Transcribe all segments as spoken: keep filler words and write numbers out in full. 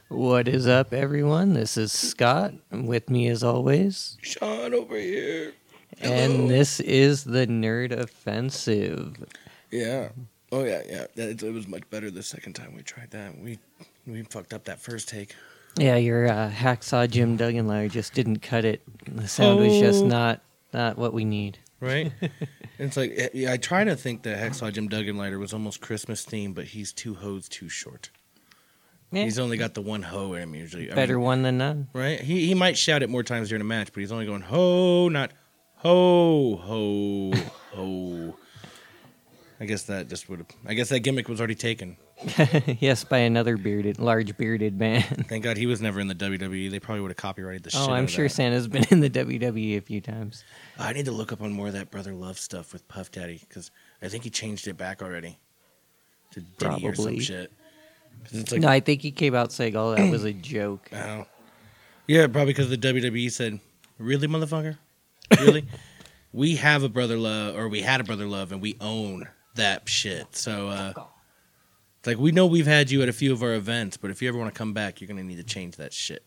What is up, everyone? This is Scott. With me, as always, Sean over here. Hello. And this is the Nerd Offensive. Yeah. Oh yeah, yeah. It, it was much better the second time we tried that. We we fucked up that first take. Yeah, your uh, hacksaw Jim Duggan just didn't cut it. The sound oh. was just not not what we need. Right? It's like yeah, I try to think that Hacksaw Jim Duggan lighter was almost Christmas themed, but he's two hoes too short. Yeah. He's only got the one hoe in him usually. I Better mean, one than none. Right? He he might shout it more times during a match, but he's only going ho, not ho, ho, ho. I guess that just would have. I guess that gimmick was already taken. Yes, by another bearded, large bearded man. Thank God he was never in the W W E. They probably would have copyrighted the oh, shit. Oh, I'm out sure of that. Santa's been in the W W E a few times. I need to look up on more of that Brother Love stuff with Puff Daddy because I think he changed it back already to Diddy probably. or some shit. It's like, no, I think he came out saying, "Oh, that was a joke." Oh, yeah, probably because the W W E said, "Really, motherfucker? Really? We have a Brother Love, or we had a Brother Love, and we own that shit." So, uh, it's like we know we've had you at a few of our events, but if you ever want to come back, you're gonna need to change that shit.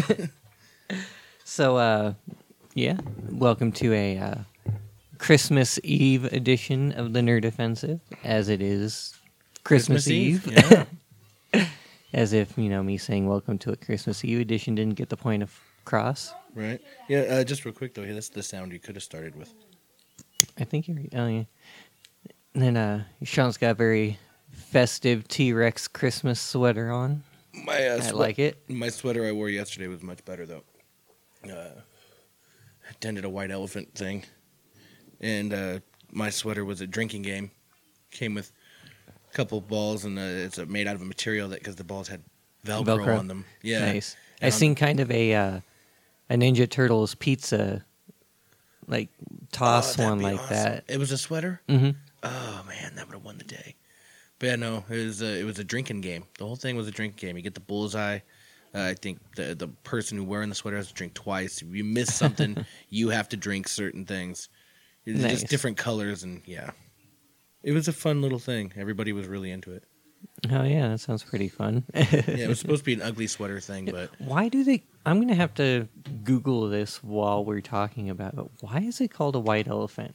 So, uh, yeah, welcome to a uh, Christmas Eve edition of the Nerd Offensive, as it is Christmas, Christmas Eve. Eve. Yeah. As if, you know, me saying welcome to a Christmas Eve edition didn't get the point across. Right. Yeah, uh, just real quick, though. Hey, that's the sound you could have started with. I think you're... Oh, yeah. And then uh, Sean's got a very festive T-Rex Christmas sweater on. My, uh, I swe- like it. My sweater I wore yesterday was much better, though. Uh, I attended a white elephant thing. And uh, my sweater was a drinking game. Came with... couple balls, and uh, it's uh, made out of a material that because the balls had Velcro, Velcro on them. Yeah, nice. And I seen kind of a uh, a Ninja Turtles pizza like toss oh, one like awesome. that. It was a sweater. Mm-hmm. Oh man, that would have won the day. But yeah, no, it was a, it was a drinking game. The whole thing was a drinking game. You get the bullseye. Uh, I think the the person who wearing the sweater has to drink twice. If you miss something, you have to drink certain things. It's nice. Just different colors and yeah. It was a fun little thing. Everybody was really into it. Oh, yeah, that sounds pretty fun. Yeah, it was supposed to be an ugly sweater thing, but... Why do they... I'm going to have to Google this while we're talking about it. Why is it called a white elephant?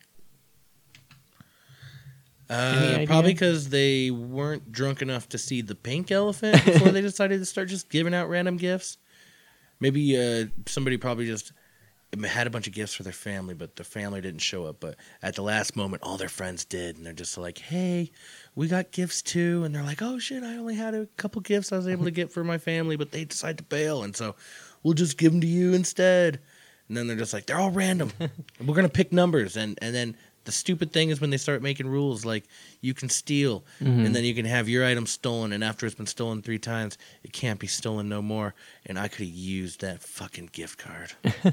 Uh, probably because they weren't drunk enough to see the pink elephant before they decided to start just giving out random gifts. Maybe uh, somebody probably just... had a bunch of gifts for their family, but the family didn't show up. But at the last moment, all their friends did, and they're just like, hey, we got gifts too. And they're like, oh, shit, I only had a couple gifts I was able to get for my family, but they decided to bail, and so we'll just give them to you instead. And then they're just like, they're all random. We're going to pick numbers. And, and then the stupid thing is when they start making rules like you can steal, mm-hmm. and then you can have your item stolen, and after it's been stolen three times, it can't be stolen no more. And I could have used that fucking gift card.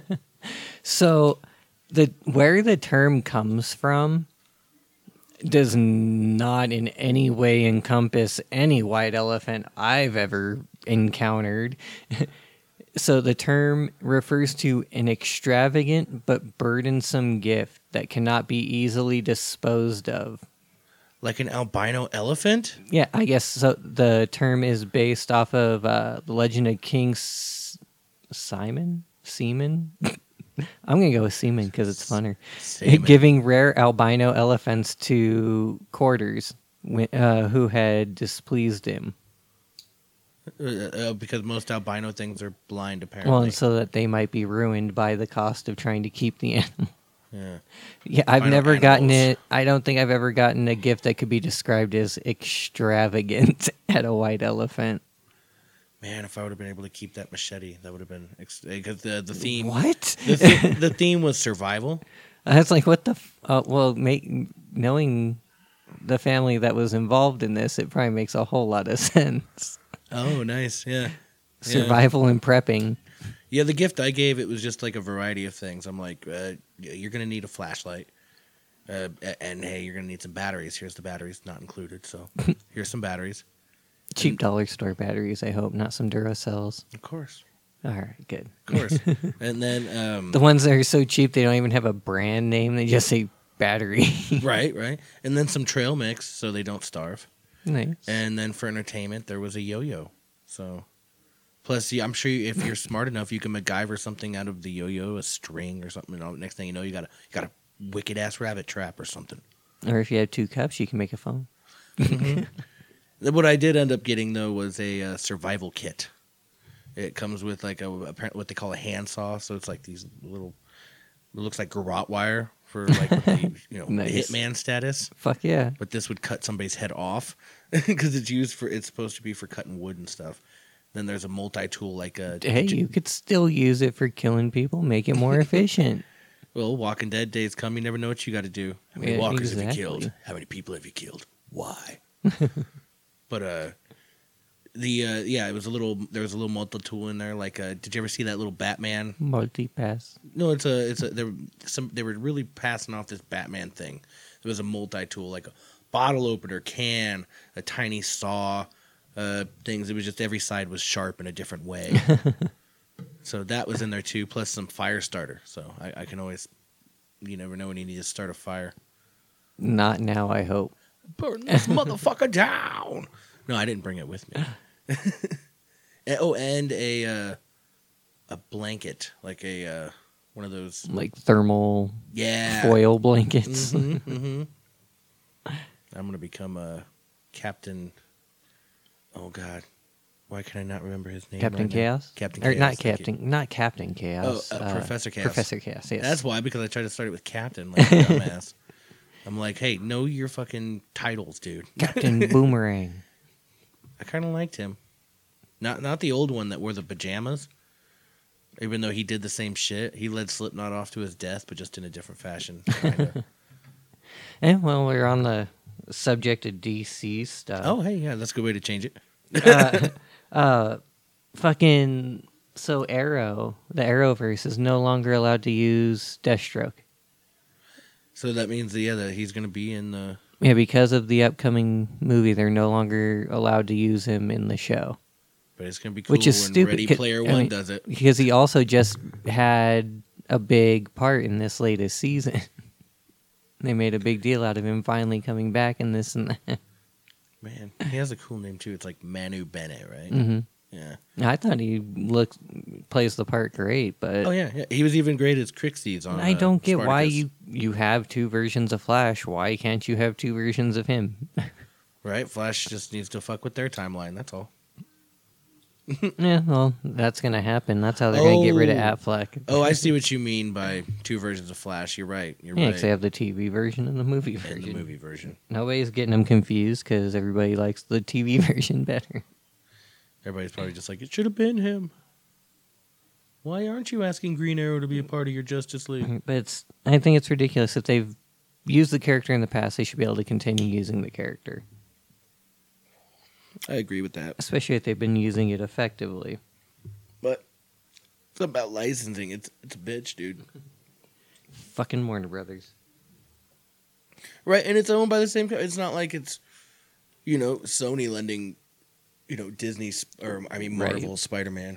So, the where the term comes from does not in any way encompass any white elephant I've ever encountered. So, the term refers to an extravagant but burdensome gift that cannot be easily disposed of. Like an albino elephant? Yeah, I guess so. The term is based off of uh, the legend of King S- Simon? Seaman? I'm going to go with Seaman because it's funner. Seaman. Giving rare albino elephants to quarters uh, who had displeased him. Uh, uh, because most albino things are blind, apparently. Well, and so that they might be ruined by the cost of trying to keep the animal. Yeah. Yeah, I've albino never animals. gotten it. I don't think I've ever gotten a gift that could be described as extravagant at a white elephant. Man, if I would have been able to keep that machete, that would have been because the the theme. What? The, th- the theme was survival. I was like, what the? F- uh, well, make, knowing the family that was involved in this, it probably makes a whole lot of sense. Oh, nice, yeah. Survival yeah. and prepping. Yeah, the gift I gave, it was just like a variety of things. I'm like, uh, you're gonna need a flashlight, uh, and hey, you're gonna need some batteries. Here's the batteries, not included. So here's some batteries. Cheap dollar store batteries, I hope, not some Duracells. Of course. All right, good. Of course. And then... Um, the ones that are so cheap they don't even have a brand name. They just say battery. Right, right. And then some trail mix so they don't starve. Nice. And then for entertainment, there was a yo-yo. So Plus, yeah, I'm sure you, if you're smart enough, you can MacGyver something out of the yo-yo, a string or something. And all, next thing you know, you got a you got a wicked ass rabbit trap or something. Or if you have two cups, you can make a phone. Mm-hmm. What I did end up getting though was a uh, survival kit. It comes with like a apparently what they call a handsaw, so it's like these little. It looks like garrote wire for like the, you know Nice. hitman status. Fuck yeah! But this would cut somebody's head off because it's used for it's supposed to be for cutting wood and stuff. Then there's a multi-tool like a. Hey, you could still use it for killing people. Make it more efficient. Well, Walking Dead days come. You never know what you got to do. How many Yeah, walkers exactly. have you killed? How many people have you killed? Why? But uh, the uh, yeah, it was a little. There was a little multi-tool in there. Like, uh, did you ever see that little Batman? Multi-pass. No, it's a. It's a. They were some. They were really passing off this Batman thing. There was a multi-tool, like a bottle opener, can, a tiny saw. Uh, things. It was just every side was sharp in a different way. So that was in there too, plus some fire starter. So I, I can always, you never know when you need to start a fire. Not now, I hope. Burn this motherfucker down. No, I didn't bring it with me. And- oh, and a uh, a blanket, like a uh, one of those Like thermal yeah foil blankets. hmm hmm I'm gonna become a captain. Oh God, why can I not remember his name? Captain right now? Chaos? Captain Or Chaos. not thank you. Captain, not Captain Chaos. Oh, uh, Professor Chaos. Professor Chaos, yes. That's why, because I tried to start it with Captain, like a dumbass. I'm like, hey, know your fucking titles, dude. Captain Boomerang. I kind of liked him. Not not the old one that wore the pajamas. Even though he did the same shit, he led Slipknot off to his death, but just in a different fashion. kinda. And well, we're on the subject of D C stuff. Oh, hey, yeah, that's a good way to change it. uh, uh, fucking so Arrow, the Arrowverse is no longer allowed to use Deathstroke. So that means, yeah, that he's going to be in the... Yeah, because of the upcoming movie, they're no longer allowed to use him in the show. But it's going to be cool Which is when stupid. Ready 'cause- Player I One mean, does it. Because he also just had a big part in this latest season. They made a big deal out of him finally coming back in this and that. Man, he has a cool name, too. It's like Manu Bene, right? hmm Yeah. I thought he looks plays the part great, but Oh, yeah, yeah. He was even great as Crixes on I uh, don't get why Spartacus. you you have two versions of Flash. Why can't you have two versions of him? Right? Flash just needs to fuck with their timeline, that's all. Yeah, well, that's gonna happen. That's how they're gonna get rid of Oh. Affleck. Oh, I see what you mean by two versions of Flash. You're right. You're Yeah, right. 'cause they have the T V version and the movie And version. the movie version. Nobody's getting them confused because everybody likes the T V version better. Everybody's probably just like, it should have been him. Why aren't you asking Green Arrow to be a part of your Justice League? But it's, I think it's ridiculous. If they've used the character in the past, they should be able to continue using the character. I agree with that. Especially if they've been using it effectively. But it's about licensing. It's it's a bitch, dude. Fucking Warner Brothers. Right, and it's owned by the same company. It's not like it's, you know, Sony lending, you know, Disney, sp- or I mean, Marvel Right. Spider-Man.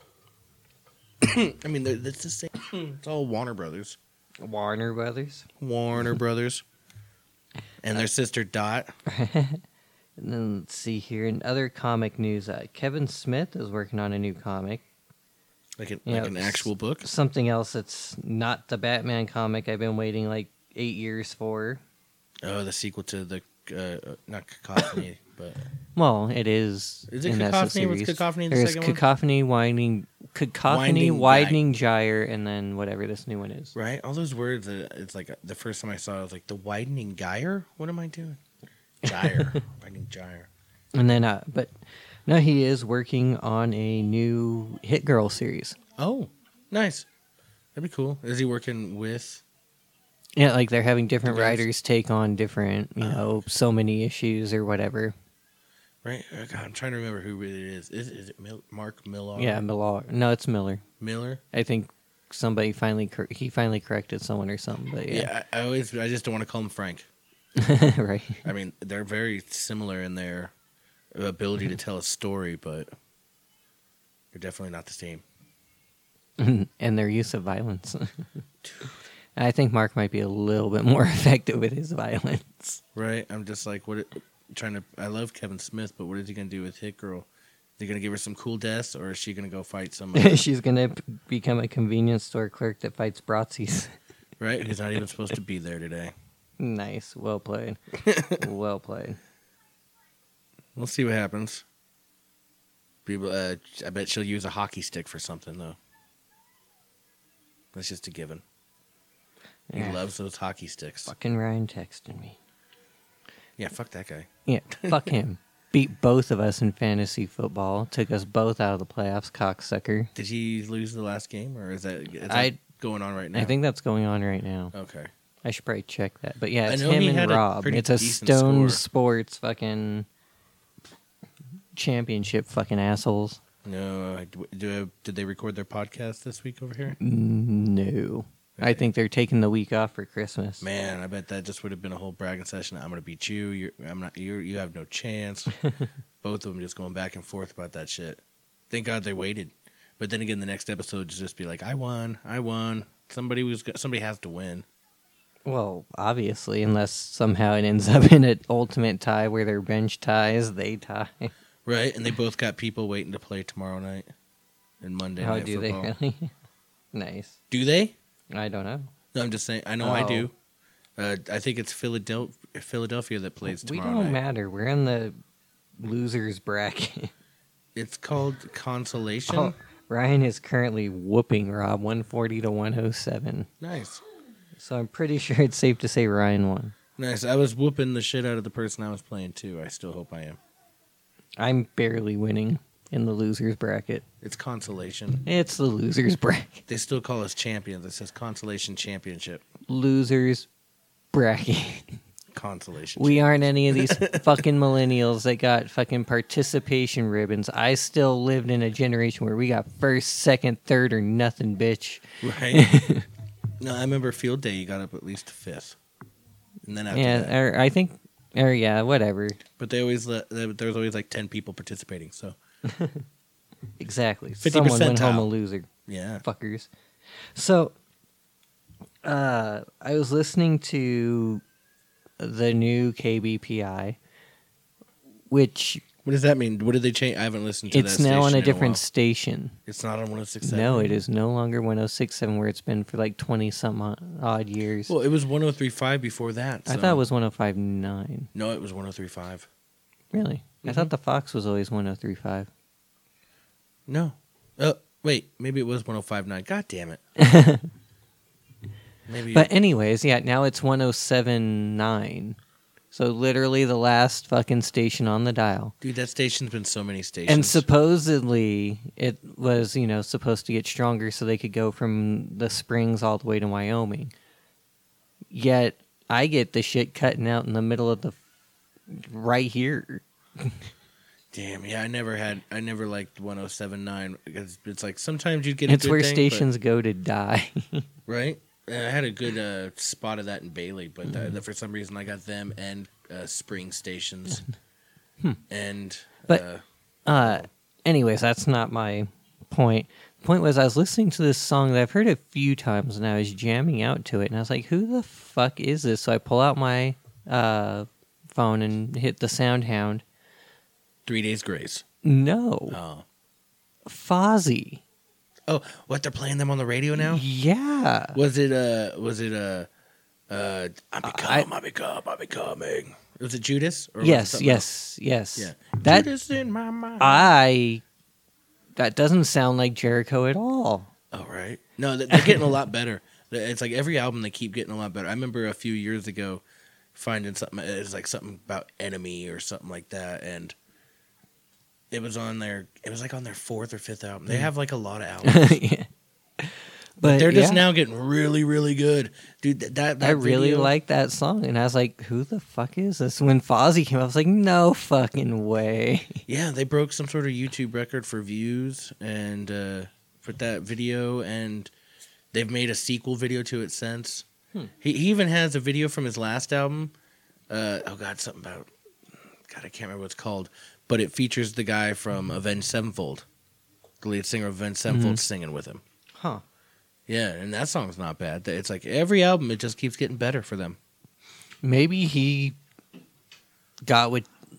I mean, they're- it's the same. It's all Warner Brothers. Warner Brothers. Warner Brothers. And their sister Dot. And then let's see here. In other comic news, uh, Kevin Smith is working on a new comic. Like an, Yeah, like an actual book. Something else that's not the Batman comic I've been waiting like eight years for. Oh, the sequel to the, uh, not Cacophony, but... Well, it is. Is it in essence Cacophony? What's series. Cacophony in the There's second one? Cacophony, Winding, Cacophony, Winding Widening Gyre, and then whatever this new one is. Right? All those words, uh, it's like, uh, the first time I saw it, I was like, the widening gyre? What am I doing? Gyre. Widening gyre. And then, uh, but no, he is working on a new Hit Girl series. Oh, nice. That'd be cool. Is he working with... Yeah, like they're having different The guys- writers take on different, you know, so many issues or whatever. Right? Oh, God, I'm trying to remember who it is. Is, is it Mil- Mark Millar? Yeah, Miller. No, it's Miller. Miller? I think somebody finally cor- he finally corrected someone or something. But Yeah, yeah, I, I always... I just don't want to call him Frank. right. I mean, they're very similar in their ability to tell a story, but they're definitely not the same. And their use of violence. I think Mark might be a little bit more effective with his violence. Right? I'm just like, what? It, trying to. I love Kevin Smith, but what is he gonna do with Hit Girl? They're gonna give her some cool deaths, or is she gonna go fight some? She's gonna p- become a convenience store clerk that fights Bratzies. Right? Who's not even supposed to be there today. Nice. Well played. Well played. We'll see what happens. People, uh, I bet she'll use a hockey stick for something, though. That's just a given. He Yeah. loves those hockey sticks. Fucking Ryan texted me. Yeah, fuck that guy. Yeah, fuck him. Beat both of us in fantasy football. Took us both out of the playoffs, cocksucker. Did he lose the last game, or is that, is that I- going on right now? I think that's going on right now. Okay. I should probably check that. But yeah, I it's know him he and had a Rob. pretty It's a decent Stone score. Sports fucking championship fucking assholes. No, I- do, did they record their podcast this week over here? No. I think they're taking the week off for Christmas. Man, I bet that just would have been a whole bragging session. I'm gonna beat you. You're, I'm not. You. You have no chance. Both of them just going back and forth about that shit. Thank God they waited. But then again, the next episode to just be like, I won. I won. Somebody was. Somebody has to win. Well, obviously, unless somehow it ends up in an ultimate tie where they're bench ties, they tie. Right, and they both got people waiting to play tomorrow night and Monday How night do football. they really? Nice. Do they? I don't know. No, I'm just saying. I know I Oh. do. Uh, I think it's Philadelphia, Philadelphia that plays We tomorrow don't night. matter. We're in the losers bracket. It's called Consolation. Oh, Ryan is currently whooping Rob one forty to one oh seven. Nice, So I'm pretty sure it's safe to say Ryan won. nice. I was whooping the shit out of the person I was playing too. I still hope I am. I'm barely winning in the losers bracket. It's Consolation. It's the losers bracket. They still call us champions. It says Consolation Championship. Losers bracket. Consolation. We aren't any of these fucking millennials that got fucking participation ribbons. I still lived in a generation where we got first, second, third, or nothing, bitch. Right? No, I remember field day. You got up at least fifth, and then after Yeah, that. or I think, or yeah, whatever. But they always let, there was always like ten people participating. So Exactly. fifty Someone went home a percentile. loser. yeah, Fuckers. So, uh, I was listening to the new K B P I, which what does that mean? What did they change? I haven't listened to it's that. now on station a in different while. station. It's not on one oh six seven. No, it is no longer one oh six seven where it's been for like twenty some odd years. Well, it was one oh three five before that. I so- thought it was one oh five point nine. No, it was one oh three five. Really? I Mhm. thought the Fox was always one oh three point five. No. Oh, wait. Maybe it was one oh five point nine. God damn it. Maybe. But anyways, yeah, now it's one oh seven point nine. So literally the last fucking station on the dial. Dude, that station's been so many stations. And supposedly it was, you know, supposed to get stronger so they could go from the Springs all the way to Wyoming. Yet I get the shit cutting out in the middle of the right here. Damn, yeah, I never had, I never liked one oh seven point nine because it's like sometimes you get a It's good where thing, stations go to die. but- right? And I had a good uh, spot of that in Bailey, but Mm-hmm. uh, for some reason I got them and uh, Spring stations. Hmm. And But- uh, Uh, anyways, that's not my point. The point was I was listening to this song that I've heard a few times and I was jamming out to it and I was like, who the fuck is this? So I pull out my uh, phone and hit the Soundhound. Three Days Grace. No. Oh. Fozzy. Oh, what, they're playing them on the radio now? Yeah. Was it uh was it uh uh I become I- I, become I'm becoming. Was it Judas? Or was it Yes, something yes, yes. else? Yeah. That Judas in my mind. I that doesn't sound like Jericho at all. Oh right. No, they- they're getting a lot better. It's like every album they keep getting a lot better. I remember a few years ago finding something it's like something about Enemy or something like that, and it was on their it was like on their fourth or fifth album. They have like a lot of albums. Yeah. But they're just yeah, now getting really, really good, dude. That, that, that I really video- like that song, and I was like, "Who the fuck is this?" When Fozzy came, I was like, "No fucking way!" Yeah, they broke some sort of YouTube record for views and uh, put that video, and they've made a sequel video to it since. Hmm. He, he even has a video from his last album. Uh, oh God, something about God, I can't remember what it's called, but it features the guy from Avenged Sevenfold, the lead singer of Avenged Sevenfold, Mhm. singing with him. Huh? Yeah, and that song's not bad. It's like every album, it just keeps getting better for them. Maybe he got what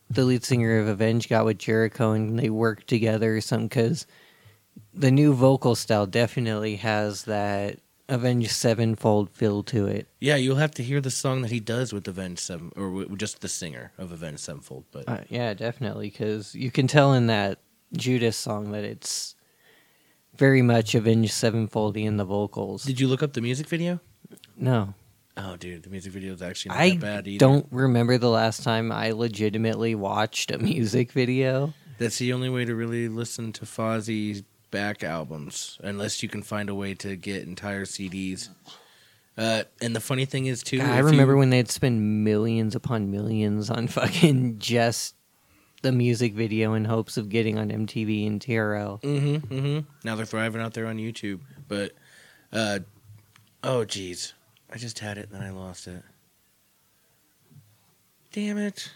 the lead singer of Avenged got with Jericho and they worked together or something, because the new vocal style definitely has that Avenged Sevenfold feel to it. Yeah, you'll have to hear the song that he does with Avenged Seven, or with just the singer of Avenged Sevenfold. But uh, yeah, definitely, because you can tell in that Judas song that it's very much Avenged Sevenfold in the vocals. Did you look up the music video? No. Oh, dude, the music video is actually not I that bad either. don't remember the last time I legitimately watched a music video. That's the only way to really listen to Fozzie's back albums, unless you can find a way to get entire C Ds. Uh, and the funny thing is, too... God, I remember you... when they'd spend millions upon millions on fucking just the music video in hopes of getting on M T V and T R L. Mm-hmm, mm-hmm. Now they're thriving out there on YouTube. But, uh, oh, jeez. I just had it, and then I lost it. Damn it.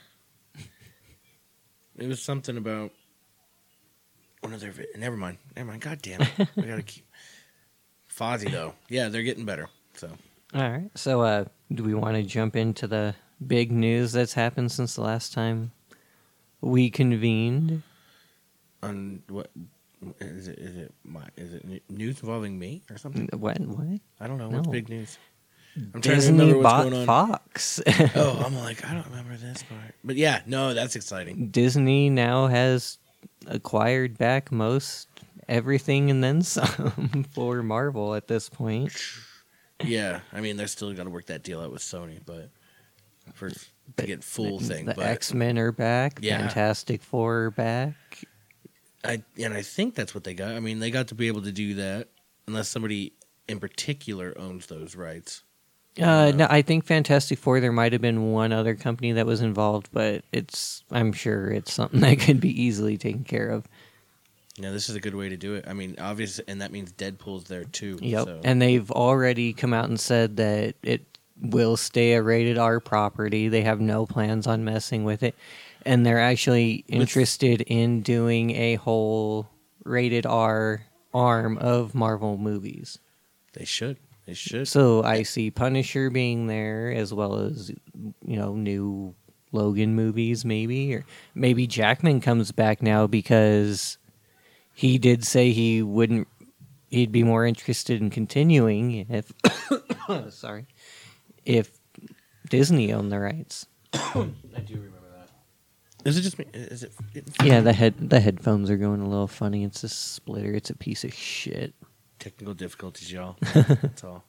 It was something about one of their... Vi- Never mind. Never mind. God damn it. We gotta keep... Fozzy, though. Yeah, they're getting better, so... All right. So, uh, do we want to jump into the big news that's happened since the last time we convened? On what... Is it, is it my is it news involving me or something? What? What? I don't know. No. What's big news? I'm Disney trying to remember bought what's going on. Fox. Oh, I'm like, I don't remember this part. But yeah, no, that's exciting. Disney now has acquired back most everything and then some for Marvel at this point. Yeah, I mean, they're still going to work that deal out with Sony, but for to but get full the, thing. The but X-Men are back. Yeah. Fantastic Four are back. I and I think that's what they got. I mean, they got to be able to do that unless somebody in particular owns those rights. Uh, no, I think Fantastic Four, there might have been one other company that was involved, but it's I'm sure it's something that could be easily taken care of. Yeah, this is a good way to do it. I mean, obviously, and that means Deadpool's there too. Yep, So. and they've already come out and said that it will stay a rated R property. They have no plans on messing with it, and they're actually interested with... in doing a whole rated R arm of Marvel movies. They should. They should. So I see Punisher being there, as well as, you know, new Logan movies, maybe. Or maybe Jackman comes back now because he did say he wouldn't, he'd be more interested in continuing if, sorry, if Disney owned the rights. I do remember that. Is it just me? Is it? Yeah, the head the headphones are going a little funny. It's a splitter. It's a piece of shit. Technical difficulties, y'all. That's all.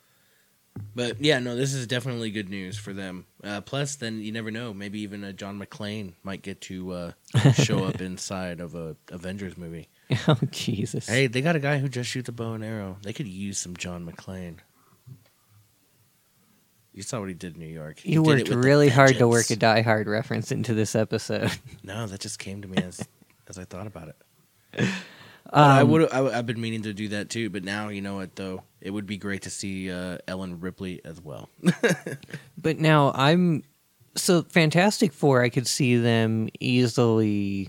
But yeah, no, this is definitely good news for them. Uh, plus, then you never know. Maybe even a John McClane might get to uh, show up inside of a Avengers movie. Oh Jesus! Hey, they got a guy who just shoots a bow and arrow. They could use some John McClane. You saw what he did in New York. He you did worked really hard to work a Die Hard reference into this episode. No, that just came to me as as I thought about it. Um, I would. I've been meaning to do that too, but now you know what? Though it would be great to see uh, Ellen Ripley as well. But now I'm so Fantastic Four. I could see them easily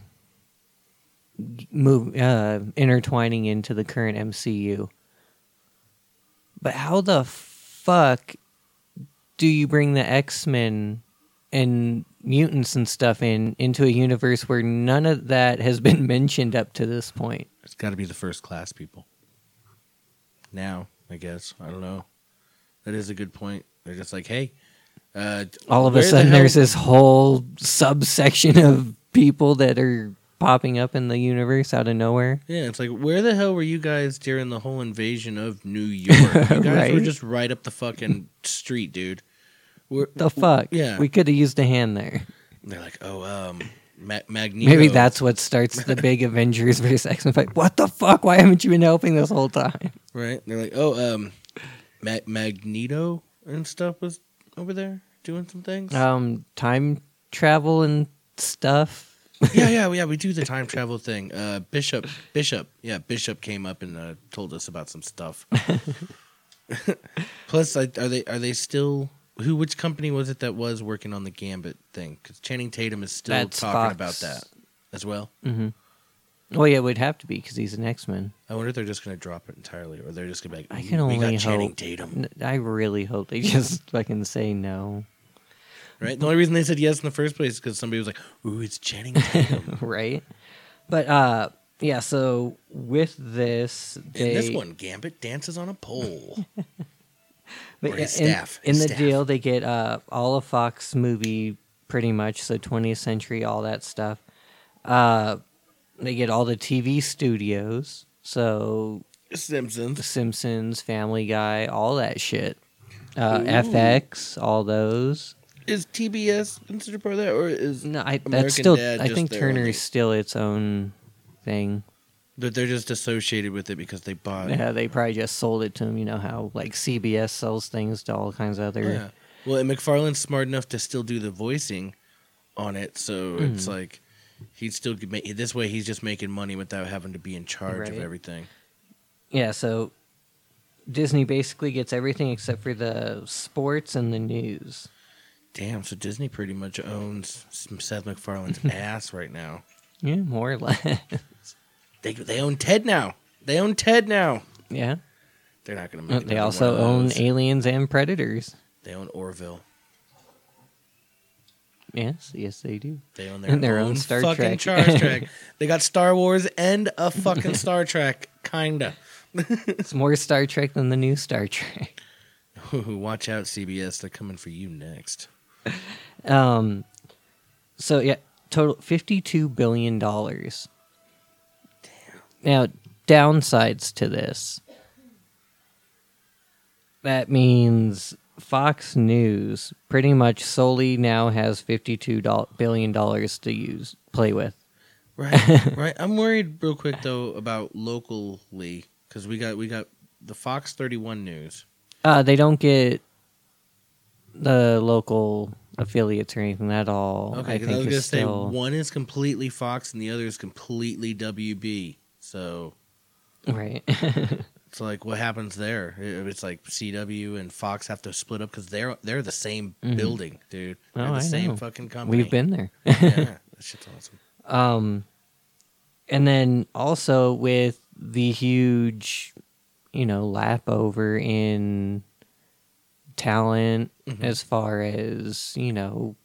move uh, intertwining into the current M C U. But how the fuck do you bring the X-Men and mutants and stuff in into a universe where none of that has been mentioned up to this point? It's got to be the First Class people. Now, I guess. I don't know. That is a good point. They're just like, hey. Uh, All of a sudden, the there's this whole subsection of people that are popping up in the universe out of nowhere. Yeah, it's like, where the hell were you guys during the whole invasion of New York? You guys right? were just right up the fucking street, dude. We're, the fuck? Yeah. We could have used a hand there. They're like, oh, um... Ma- Magneto. Maybe that's what starts the big Avengers versus X-Men fight. What the fuck? Why haven't you been helping this whole time? Right? They're like, oh, um, Ma- Magneto and stuff was over there doing some things. Um, time travel and stuff. yeah, yeah, yeah. We do the time travel thing. Uh, Bishop, Bishop, yeah, Bishop came up and uh, told us about some stuff. Plus, like, are they are they still? Who? Which company was it that was working on the Gambit thing? Because Channing Tatum is still That's talking Fox. about that as well. Mm-hmm. Well, yeah, it would have to be because he's an X-Men. I wonder if they're just going to drop it entirely, or they're just going to be like, I can only we got hope. Channing Tatum. I really hope they just fucking say no. Right? The only reason they said yes in the first place is because somebody was like, ooh, it's Channing Tatum. Right? But, uh, yeah, so with this... They... In this one, Gambit dances on a pole. But or his in, staff. In his the staff. deal, they get uh, all of Fox movie, pretty much, so twentieth Century, all that stuff. Uh, they get all the T V studios, so... Simpsons. Simpsons, Family Guy, all that shit. Uh, F X, all those. Is T B S considered part of that, or is no? I American that's still. Dad I just think their Turner only- is still its own thing. That they're just associated with it because they bought. Yeah, they probably just sold it to them. You know how like C B S sells things to all kinds of other. Yeah. Well, and McFarlane's smart enough to still do the voicing on it, so Mhm. it's like he'd still make this way. He's just making money without having to be in charge of Right. everything. Yeah, so Disney basically gets everything except for the sports and the news. Damn, so Disney pretty much owns Seth MacFarlane's ass right now. Yeah, more or less. They they own Ted now. They own Ted now. Yeah. They're not going to make. They another also one of own those. Aliens and Predators. They own Orville. Yes, yes, they do. They own their, And their own, own Star fucking Trek. Star Trek. They got Star Wars and a fucking Star Trek, kinda. It's more Star Trek than the new Star Trek. Ooh, watch out, C B S. They're coming for you next. Um, so yeah, total fifty-two billion dollars. Damn. Now, downsides to this. That means Fox News pretty much solely now has fifty-two billion dollars to use, play with. Right, right. I'm worried real quick though about locally because we got we got the Fox thirty-one News. Uh, they don't get the local affiliates or anything at all. Okay, I because think I was is gonna still... say one is completely Fox and the other is completely W B. So Right. it's like what happens there? If it's like C W and Fox have to split up because they're they're the same Mhm. building, dude. They're Oh, the I same know. fucking company. We've been there. yeah, that shit's awesome. Um, and then also with the huge, you know, lap over in talent Mhm. as far as, you know,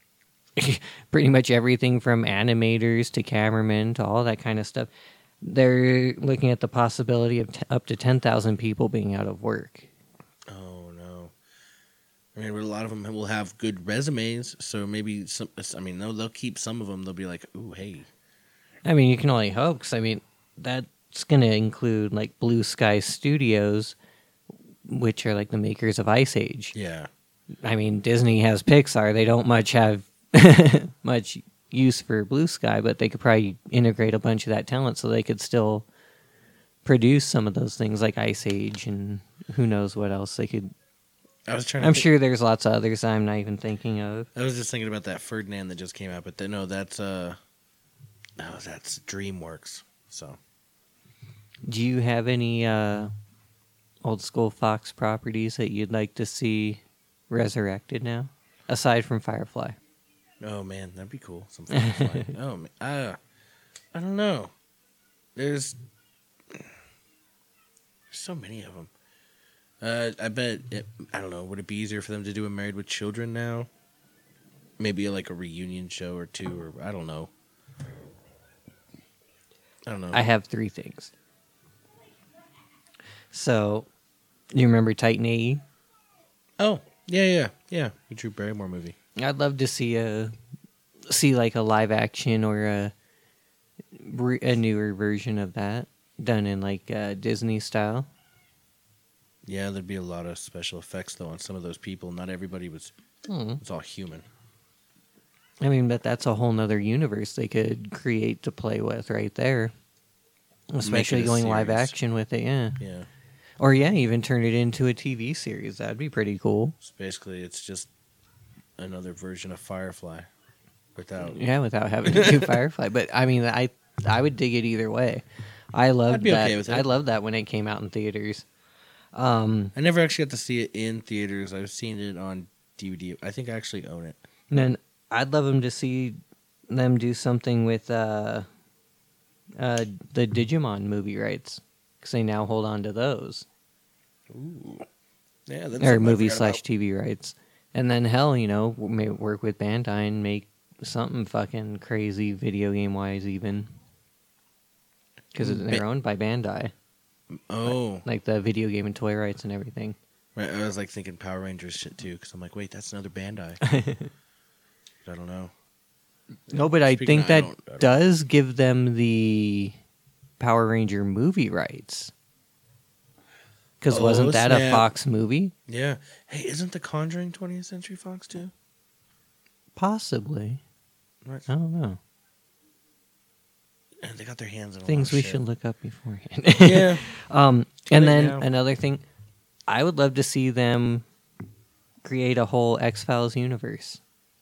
pretty much everything from animators to cameramen to all that kind of stuff. They're looking at the possibility of t- up to ten thousand people being out of work. Oh no! I mean, a lot of them will have good resumes, so maybe some. I mean, they'll, they'll keep some of them. They'll be like, "Ooh, hey." I mean, you can only hope, 'cause, I mean, that's going to include like Blue Sky Studios, which are like the makers of Ice Age. Yeah. I mean, Disney has Pixar. They don't much have much use for Blue Sky, but they could probably integrate a bunch of that talent so they could still produce some of those things like Ice Age and who knows what else they could. I was trying. To I'm think- sure there's lots of others I'm not even thinking of. I was just thinking about that Ferdinand that just came out, but then, no, that's uh, no, that's DreamWorks. So Do you have any uh, old school Fox properties that you'd like to see resurrected now, aside from Firefly? oh man, that'd be cool. Some Firefly. oh, man. Uh, I don't know. There's there's so many of them. Uh, I bet it, I don't know. Would it be easier for them to do a Married with Children now? Maybe like a reunion show or two, or I don't know. I don't know. I have three things. So, you remember Titan A E? oh yeah, yeah, yeah. The Drew Barrymore movie. I'd love to see a see like a live action or a re- a newer version of that done in like uh, Disney style. Yeah, there'd be a lot of special effects though on some of those people. Not everybody was. Hmm. It's all human. I mean, but that's a whole nother universe they could create to play with right there. Especially a going live series. action with it, yeah. Yeah. Or yeah, even turn it into a T V series. That'd be pretty cool. So basically, it's just another version of Firefly, without. Yeah, without having to do Firefly. But I mean, I I would dig it either way. I loved I'd be that. okay with it. I loved that when it came out in theaters. Um, I never actually got to see it in theaters. I've seen it on D V D. I think I actually own it. and then I'd love them to see them do something with uh, uh, the Digimon movie rights because they now hold on to those Ooh. Yeah, that's or something I movie forgot slash about. T V rights. And then hell, you know, may work with Bandai and make something fucking crazy video game wise, even because they're owned by Bandai. Oh, like, like the video game and toy rights and everything. Right, I was like thinking Power Rangers shit too, because I'm like, wait, that's another Bandai. I don't know. No, but I Speaking think of, that I don't- I don't- does give them the Power Ranger movie rights. Because Oh, wasn't that a snap. Fox movie? Yeah. Hey, isn't The Conjuring twentieth Century Fox too? Possibly. Right. I don't know. And they got their hands on a Things lot we of shit. should look up beforehand. Yeah. Um, Too and late then now. another thing, I would love to see them create a whole X-Files universe.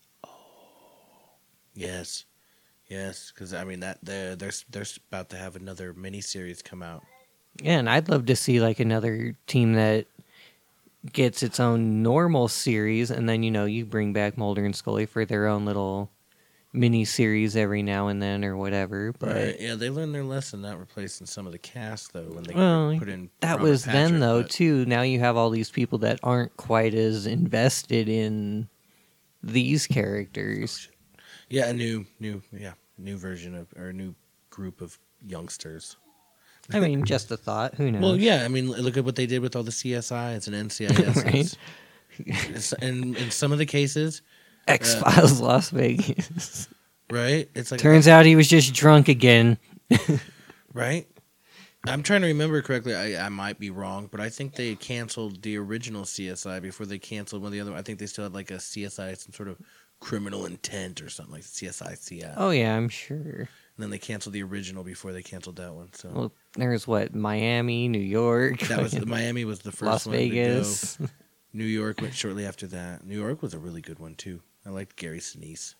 Yes. Yes, because I mean that they're they're they're about to have another miniseries come out. Yeah, and I'd love to see like another team that gets its own normal series, and then you know you bring back Mulder and Scully for their own little mini series every now and then or whatever. But Right. Yeah, they learned their lesson not replacing some of the cast though when they Well, put in that Robert was then Patrick, though but- too. Now you have all these people that aren't quite as invested in these characters. Yeah, a new new yeah new version of or a new group of youngsters. I mean, just a thought. Who knows? Well, yeah, I mean, look at what they did with all the C S Is and N C I S. Right. It's- And in some of the cases, X Files Las Vegas. right? It's like Turns out he was just drunk again. right. I'm trying to remember correctly. I, I might be wrong, but I think they canceled the original C S I before they canceled one of the other. I think they still had like a C S I, some sort of criminal intent or something like C S I C I. Oh yeah, I'm sure. And then they canceled the original before they canceled that one. So Well, there's what Miami, New York. that was the, Miami was the first Las one Vegas. to go. New York went shortly after that. New York was a really good one too. I liked Gary Sinise.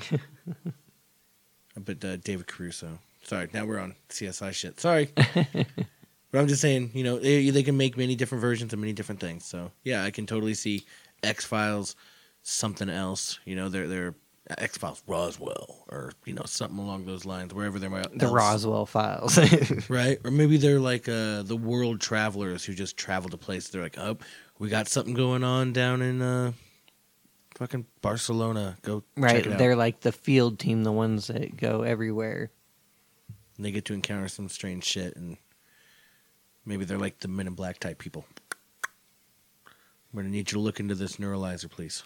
But uh, David Caruso. Sorry, now we're on C S I shit. Sorry. But I'm just saying, you know, they, they can make many different versions of many different things. So, yeah, I can totally see X-Files, something else. You know, they're, they're X-Files Roswell or, you know, something along those lines, wherever they're The Roswell Files. right? Or maybe they're like uh, the world travelers who just travel to places. They're like, oh, we got something going on down in uh, fucking Barcelona. Go Right, check it out. they're like the field team, the ones that go everywhere. And they get to encounter some strange shit, and maybe they're like the Men in Black type people. I'm going to need you to look into this neuralizer, please.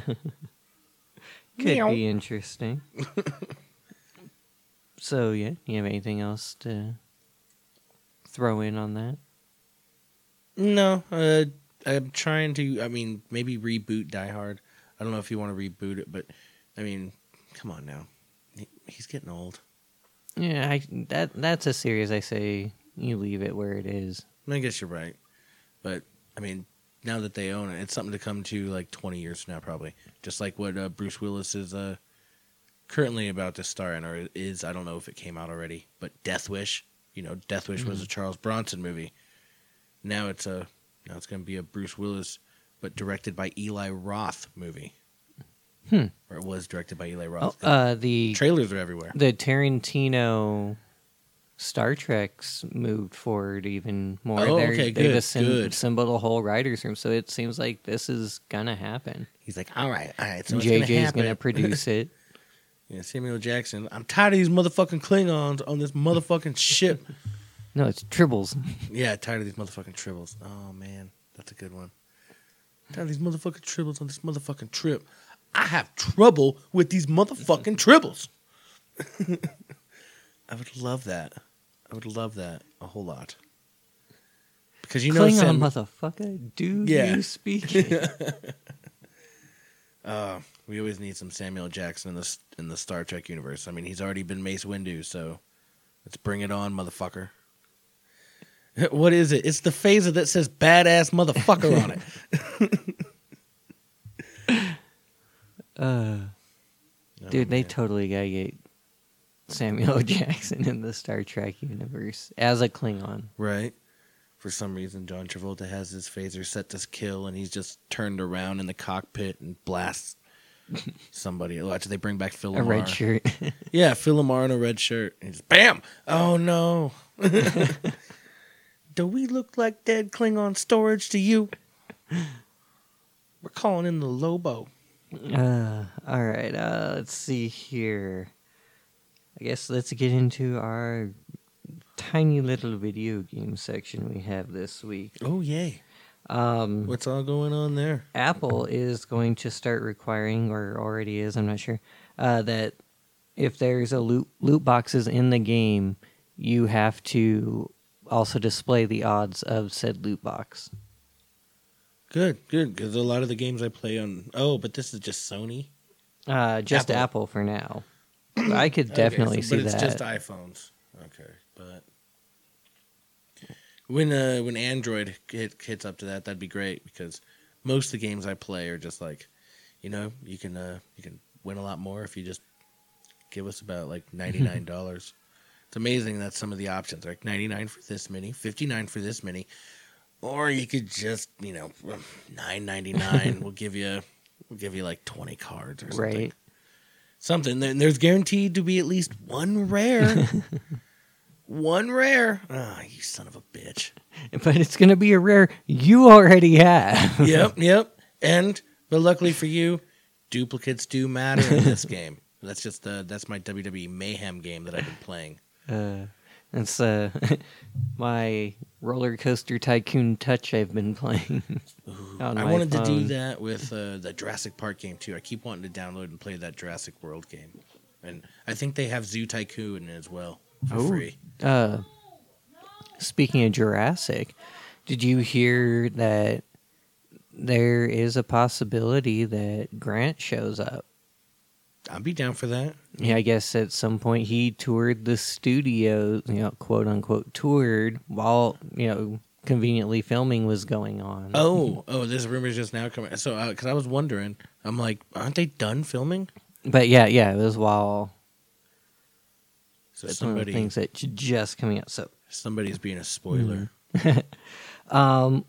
Could Meow. be interesting. So, yeah, you have anything else to throw in on that? No, uh, I'm trying to, I mean, maybe reboot Die Hard. I don't know if you want to reboot it, but, I mean, come on now. He, he's getting old. Yeah, I, that that's a series I say you leave it where it is. I guess you're right. But, I mean, now that they own it, it's something to come to like twenty years from now, probably. Just like what uh, Bruce Willis is uh, currently about to star in, or is, I don't know if it came out already, but Death Wish. You know, Death Wish was a Charles Bronson movie. Now it's a now it's going to be a Bruce Willis, but directed by Eli Roth movie. Hmm. Or it was directed by Eli Oh, Roth. uh, the Trailers are everywhere. the Tarantino Star Trek's moved forward even more. Oh, They're- okay, they've good, assemb- good. assembled a whole writers' room, so it seems like this is gonna happen. He's like, all right, all right. So J it's J's gonna, gonna produce it. Yeah, Samuel Jackson. I'm tired of these motherfucking Klingons on this motherfucking ship. No, it's Tribbles. Yeah, tired of these motherfucking tribbles. Oh man, that's a good one. Tired of these motherfucking tribbles on this motherfucking trip. I have trouble with these motherfucking tribbles. I would love that. I would love that a whole lot. Because you know, Klingon Sam, motherfucker, do Yeah. you speak it? uh, we always need some Samuel Jackson in the in the Star Trek universe. I mean, he's already been Mace Windu, so let's bring it on, motherfucker. What is it? It's the phaser that says "badass motherfucker" on it. Uh, Oh, dude, they man. totally gotta get Samuel Jackson in the Star Trek universe as a Klingon. Right. For some reason, John Travolta has his phaser set to kill, and he's just turned around in the cockpit and blasts somebody. Watch, they bring back Phil A Lamar. red shirt. Yeah, Phil Lamar in a red shirt. And he's bam! Oh no! Do we look like dead Klingon storage to you? We're calling in the Lobo. Uh, all right. Uh, let's see here. I guess let's get into our tiny little video game section we have this week. Oh, yay. Um, What's all going on there? Apple is going to start requiring, or already is, I'm not sure, uh, that if there's a loot, loot boxes in the game, you have to also display the odds of said loot box. Good, good, because a lot of the games I play on... Oh, but this is just Sony? Uh, just Apple, Apple for now. I could definitely okay, so, see but it's that. just iPhones. Okay, but... When uh, when Android hit, hits up to that, that'd be great, because most of the games I play are just like, you know, you can uh, you can win a lot more if you just give us about like ninety-nine dollars. It's amazing that some of the options are like ninety-nine for this many, fifty-nine for this many, or you could just, you know, nine ninety-nine. we'll give you we'll give you like twenty cards or something. Right. Something. There's guaranteed to be at least one rare. One rare. Ah, oh, you son of a bitch. But it's going to be a rare you already have. Yep, yep. And, but luckily for you, duplicates do matter in this game. That's just the, that's my W W E Mayhem game that I've been playing. Uh, that's uh, my Roller Coaster Tycoon Touch I've been playing. Ooh, on I my wanted phone. to do that with uh, the Jurassic Park game, too. I keep wanting to download and play that Jurassic World game. And I think they have Zoo Tycoon as well. For oh, free. Uh, speaking of Jurassic, did you hear that there is a possibility that Grant shows up? I'd be down for that. Yeah, I guess at some point he toured the studio, you know, quote unquote, toured while, you know, conveniently filming was going on. Oh, oh, this rumor is just now coming. So, because uh, I was wondering, I'm like, aren't they done filming? But yeah, yeah, it was while. So It's somebody, one of the things that's just coming out. So somebody's being a spoiler. Mm-hmm. um,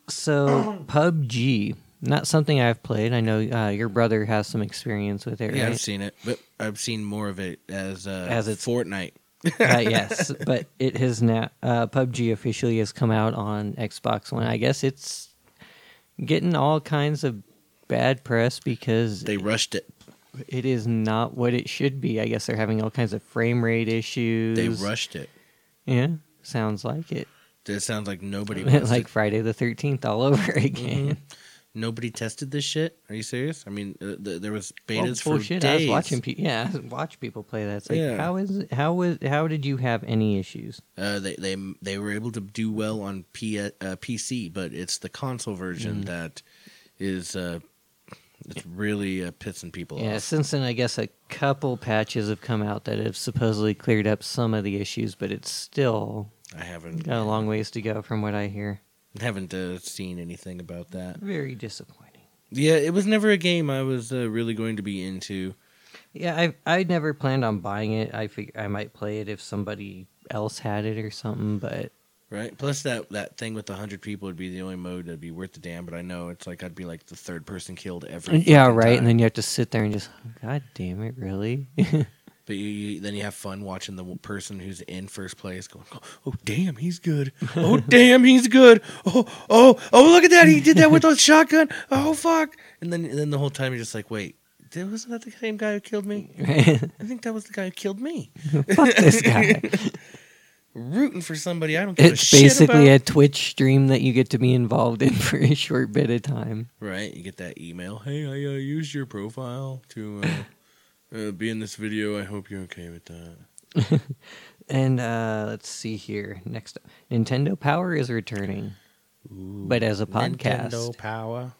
so P U B G, not something I've played. I know uh, your brother has some experience with it, Yeah, right? I've seen it, but I've seen more of it as uh, As it's- Fortnite. uh, yes, but it has now. Uh, P U B G officially has come out on Xbox One. I guess it's getting all kinds of bad press because They rushed it. it is not what it should be. I guess they're having all kinds of frame rate issues. They rushed it. Yeah, sounds like it. It sounds like nobody wants like to, Friday the thirteenth all over again. nobody tested this shit. Are you serious? I mean, uh, th- there was Well, betas for bullshit. days. I was watching people. Yeah, I watch people play that. It's like, Yeah. how is it, how was how did you have any issues? Uh, they they they were able to do well on P, uh, P C, but it's the console version Mm. that is uh, it's really uh, pissing people Yeah, off. since then, I guess a couple patches have come out that have supposedly cleared up some of the issues, but it's still I haven't got a long ways to go from what I hear. haven't uh, seen anything about that. Very disappointing. Yeah, it was never a game I was uh, really going to be into. Yeah, I I never planned on buying it. I fig- I might play it if somebody else had it or something, but Right. Plus that, that thing with the hundred people would be the only mode that'd be worth the damn. But I know it's like I'd be like the third person killed every. yeah, fucking right. time. And then you have to sit there and just, God damn it, really? But you, you then you have fun watching the person who's in first place going, "Oh damn, he's good! Oh damn, he's good! Oh oh oh, look at that! He did that with a shotgun! Oh fuck!" And then and then the whole time you're just like, "Wait, did, wasn't that the same guy who killed me? I think that was the guy who killed me." Fuck this guy. Rooting for somebody I don't give It's a shit basically about. a Twitch stream that you get to be involved in for a short bit of time. Right, you get that email. Hey, I uh, used your profile to uh, uh, be in this video. I hope you're okay with that. And uh, let's see here. Next up, Nintendo Power is returning, Ooh, but as a podcast. Nintendo Power.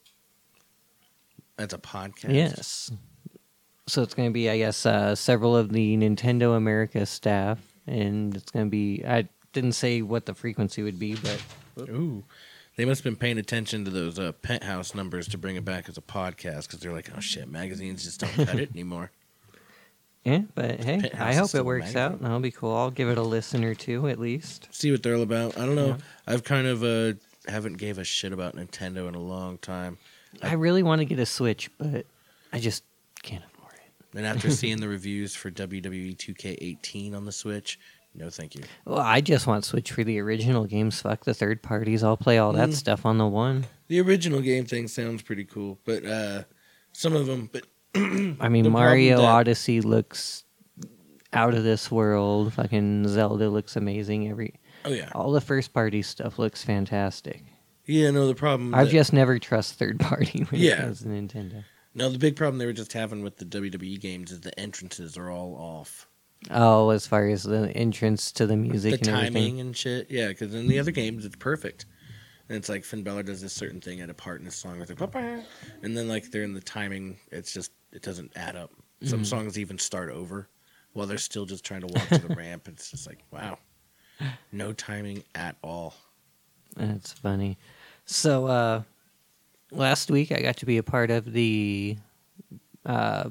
That's a podcast. Yes. So it's going to be, I guess, uh, several of the Nintendo America staff, and it's going to be. I didn't say what the frequency would be, but Ooh, they must have been paying attention to those uh, penthouse numbers to bring it back as a podcast because they're like, oh shit, magazines just don't cut it anymore. yeah. But hey, Penthouse I is hope still it a works magazine. out. That'll be cool. I'll give it a listen or two at least. See what they're all about. I don't know. Yeah. I've kind of uh, haven't gave a shit about Nintendo in a long time. I really want to get a Switch, but I just can't afford it. And after seeing the reviews for W W E two K eighteen on the Switch, No, thank you. Well, I just want Switch for the original games. Fuck the third parties. I'll play all that Mm. stuff on the one. The original game thing sounds pretty cool, but uh, some of them. But I mean, the Mario problem that- Odyssey looks out of this world. Fucking Zelda looks amazing. Every Oh yeah, all the first party stuff looks fantastic. yeah. No, the problem. I've that- just never trust third party when Yeah. it comes to Nintendo. No, the big problem they were just having with the W W E games is the entrances are all off. Oh, as far as the entrance to the music The and timing everything. and shit. Yeah, because in the other games it's perfect. And it's like Finn Balor does this certain thing at a part in a song. It's like, "Ba-ba," and then like they're in the timing. It's just it doesn't add up. Some Mhm. songs even start over while they're still just trying to walk to the ramp. It's just like wow, no timing at all. That's funny. So, uh, last week I got to be a part of the uh,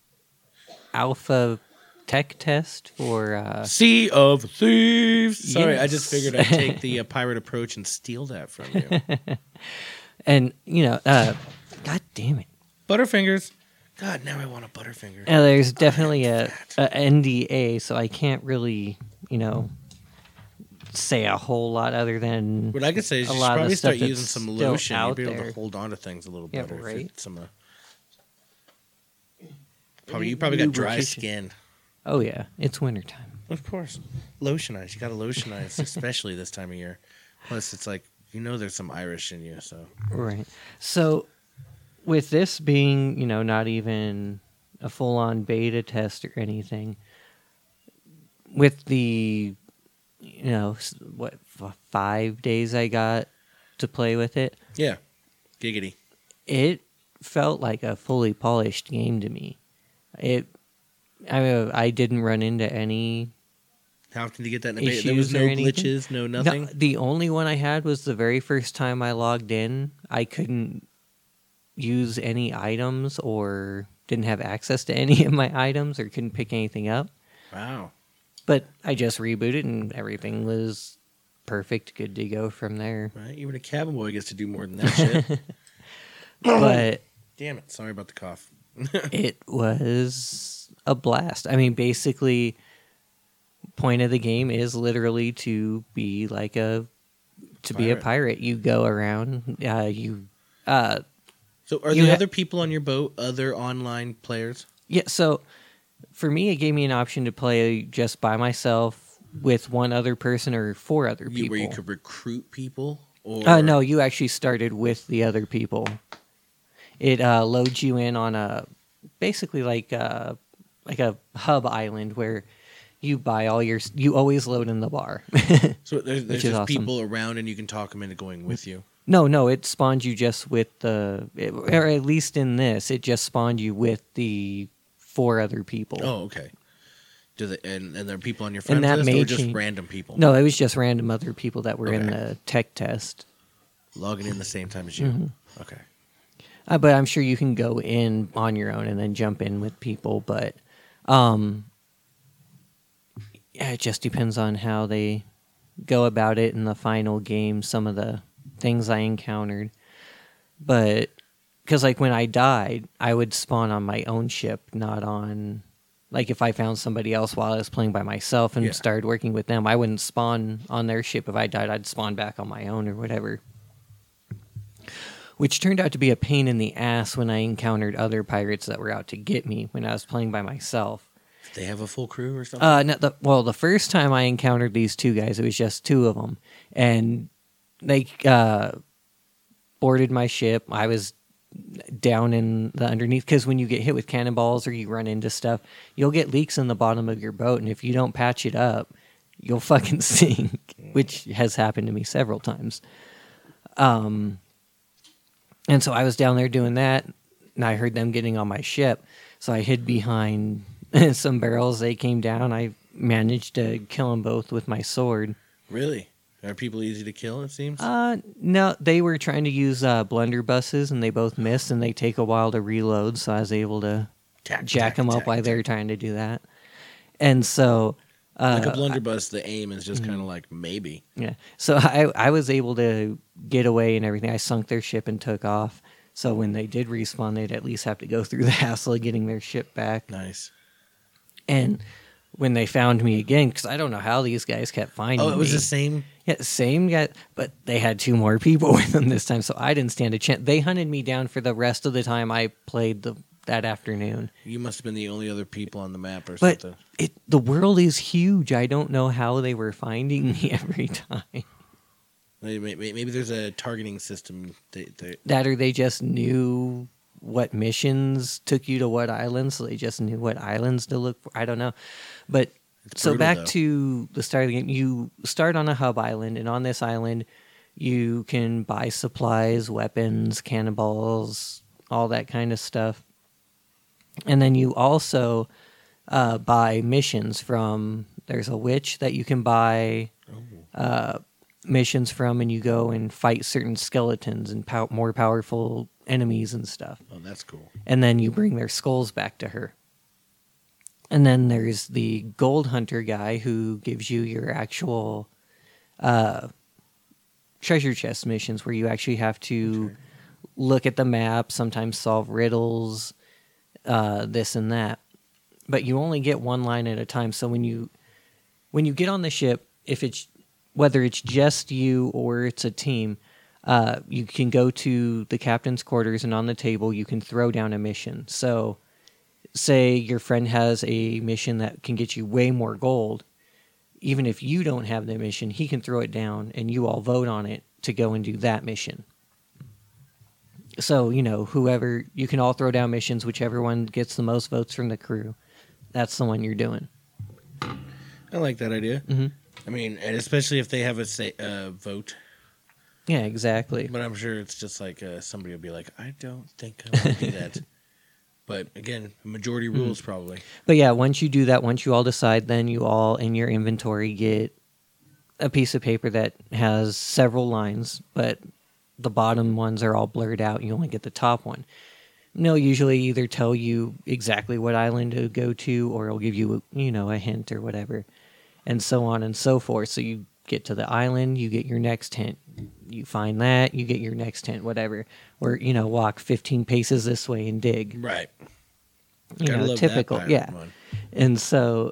alpha tech test for. Uh, Sea of Thieves. Sorry, I just Yes. figured I'd take the uh, pirate approach and steal that from you. and, you know, uh, God damn it. Butterfingers. God, now I want a Butterfinger. Uh, there's definitely a, fat. a N D A, so I can't really, you know, say a whole lot other than. What I could say is a you should lot of probably the stuff start using that's some still lotion. You'll out be able there. to hold on to things a little Yeah, better. if right. it's Some, uh, probably you probably got dry Lubrication. skin. Oh, yeah. It's wintertime. Of course, lotionize. You got to lotionize, especially this time of year. Plus, it's like you know there's some Irish in you, so Right. So, with this being, you know, not even a full on beta test or anything, with the, you know, s- what, f- five days I got to play with it, yeah, giggity. it felt like a fully polished game to me. It, I mean, I didn't run into any. How can you get that in a beta? There Issues was no or anything? glitches, no No, nothing. the only one I had was the very first time I logged in. I couldn't use any items or didn't have access to any of my items or couldn't pick anything up. Wow. But I just rebooted and everything was perfect, good to go from there. Right? Even a cabin boy gets to do more than that shit. But Damn it! Sorry about the cough. it was a blast. I mean, basically, point of the game is literally to be like a to be a Pirate. pirate. You go around, uh, you uh, So, are You the ha- other people on your boat other online players? yeah. So for me, it gave me an option to play just by myself with one other person or four other You, people. where you could recruit people? Or Uh, no, you actually started with the other people. It uh, loads you in on a basically like a, like a hub island where you buy all your. You always load in the bar. So there's, there's Which is just awesome. people around, and you can talk them into going with you. no, no, it spawned you just with the, it- or at least in this, it just spawned you with the four other people. Oh, okay. Do they, and and there are people on your friends that list, may or just change- random people? No, it was just random other people that were in Okay. the tech test. Logging in the same time as you. Mhm. Okay. Uh, but I'm sure you can go in on your own and then jump in with people. But um, yeah, it just depends on how they go about it in the final game. Some of the things I encountered, but because like when I died, I would spawn on my own ship, not on. Like if I found somebody else while I was playing by myself and Yeah. started working with them, I wouldn't spawn on their ship. If I died, I'd spawn back on my own or whatever. Which turned out to be a pain in the ass when I encountered other pirates that were out to get me when I was playing by myself. They have a full crew or something. Uh, not the, well, the first time I encountered these two guys, it was just two of them, and they uh, boarded my ship. I was down in the underneath because when you get hit with cannonballs or you run into stuff, you'll get leaks in the bottom of your boat, and if you don't patch it up, you'll fucking sink, which has happened to me several times. Um. And so I was down there doing that, and I heard them getting on my ship. So I hid behind some barrels. They came down. I managed to kill them both with my sword. Really? Are people easy to kill? It seems. Uh, no, they were trying to use uh, blunderbusses, and they both missed, and they take a while to reload. So I was able to Tack, jack tack, them up tack, while tack. they were trying to do that. And so, uh, Like a blunderbuss, the aim is mm-hmm. just kind of like maybe. yeah. So I I was able to get away and everything. I sunk their ship and took off. So when they did respawn, they'd at least have to go through the hassle of getting their ship back. Nice. And when they found me again, because I don't know how these guys kept finding me. Oh, it was me. the same? Yeah, same guy, but they had two more people with them this time, so I didn't stand a chance. They hunted me down for the rest of the time I played the that afternoon. You must have been the only other people on the map or but something. It, the world is huge. I don't know how they were finding me every time. Maybe, maybe there's a targeting system. They, they... That or they just knew what missions took you to what islands, so they just knew what islands to look for. I don't know. But it's so brutal, back though. To the start of the game, you start on a hub island, and on this island, you can buy supplies, weapons, cannonballs, all that kind of stuff. And then you also uh, buy missions from, there's a witch that you can buy oh. uh, missions from, and you go and fight certain skeletons and pow- more powerful enemies and stuff. Oh, that's cool. And then you bring their skulls back to her. And then there's the gold hunter guy who gives you your actual uh, treasure chest missions where you actually have to okay. look at the map, sometimes solve riddles, uh, this and that. But you only get one line at a time. So when you when you get on the ship, if it's whether it's just you or it's a team, uh, you can go to the captain's quarters, and on the table you can throw down a mission. So say your friend has a mission that can get you way more gold. Even if you don't have the mission, he can throw it down and you all vote on it to go and do that mission. So, you know, whoever, you can all throw down missions, whichever one gets the most votes from the crew. That's the one you're doing. I like that idea. Mm-hmm. I mean, and especially if they have a say, uh, vote. Yeah, exactly. But I'm sure it's just like uh, somebody will be like, I don't think I want to do that. But again, majority rules mm. probably. But yeah, once you do that, once you all decide, then you all in your inventory get a piece of paper that has several lines, but the bottom ones are all blurred out. You only get the top one. And they'll usually either tell you exactly what island to go to, or it'll give you, you know, a hint or whatever, and so on and so forth. So you get to the island, you get your next hint. You find that, you get your next hint, whatever. Or, you know, walk fifteen paces this way and dig. Right. You Gotta know, typical. Yeah. One. And so,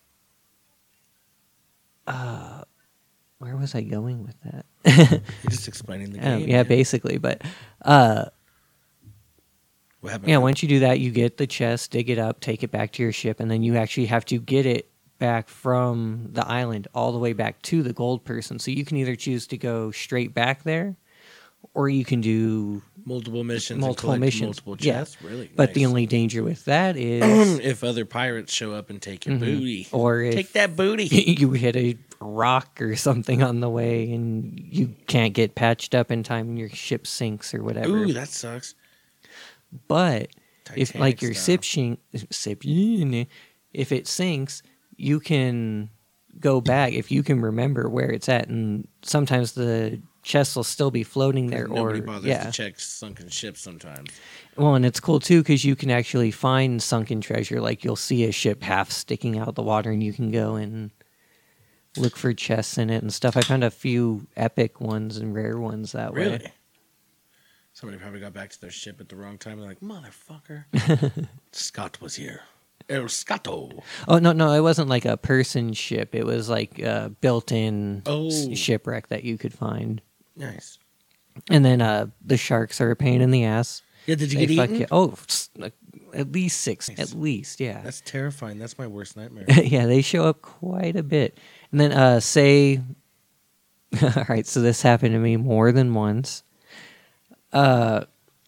uh, where was I going with that? You're just explaining the game. Um, yeah, man. Basically. But, uh, what happened? Yeah, once you do that, you get the chest, dig it up, take it back to your ship, and then you actually have to get it back from the island all the way back to the gold person. So you can either choose to go straight back there, or you can do multiple missions, multiple and missions, multiple chests. Yeah. Really, but nice. The only danger with that is if other pirates show up and take your mm-hmm. booty, or if take that booty. You hit a rock or something on the way, and you can't get patched up in time, and your ship sinks or whatever. Ooh, that sucks. But Titanic if like your style. ship, shink, ship, if it sinks, you can go back if you can remember where it's at, and sometimes the chest will still be floating there. Nobody or bothers yeah. to check sunken ships sometimes. Well, and it's cool too because you can actually find sunken treasure. Like you'll see a ship half sticking out of the water, and you can go and look for chests in it and stuff. I found a few epic ones and rare ones that really? way. Really? Somebody probably got back to their ship at the wrong time. They're like, motherfucker. Scott was here. El Scotto. Oh, no, no, it wasn't like a person ship. It was like a built-in oh. s- shipwreck that you could find. Nice. And then uh, the sharks are a pain in the ass. Yeah, did you they get eaten? You. Oh, at least six. Nice. At least, yeah. That's terrifying. That's my worst nightmare. Yeah, they show up quite a bit. And then uh, say... All right, so this happened to me more than once. Uh,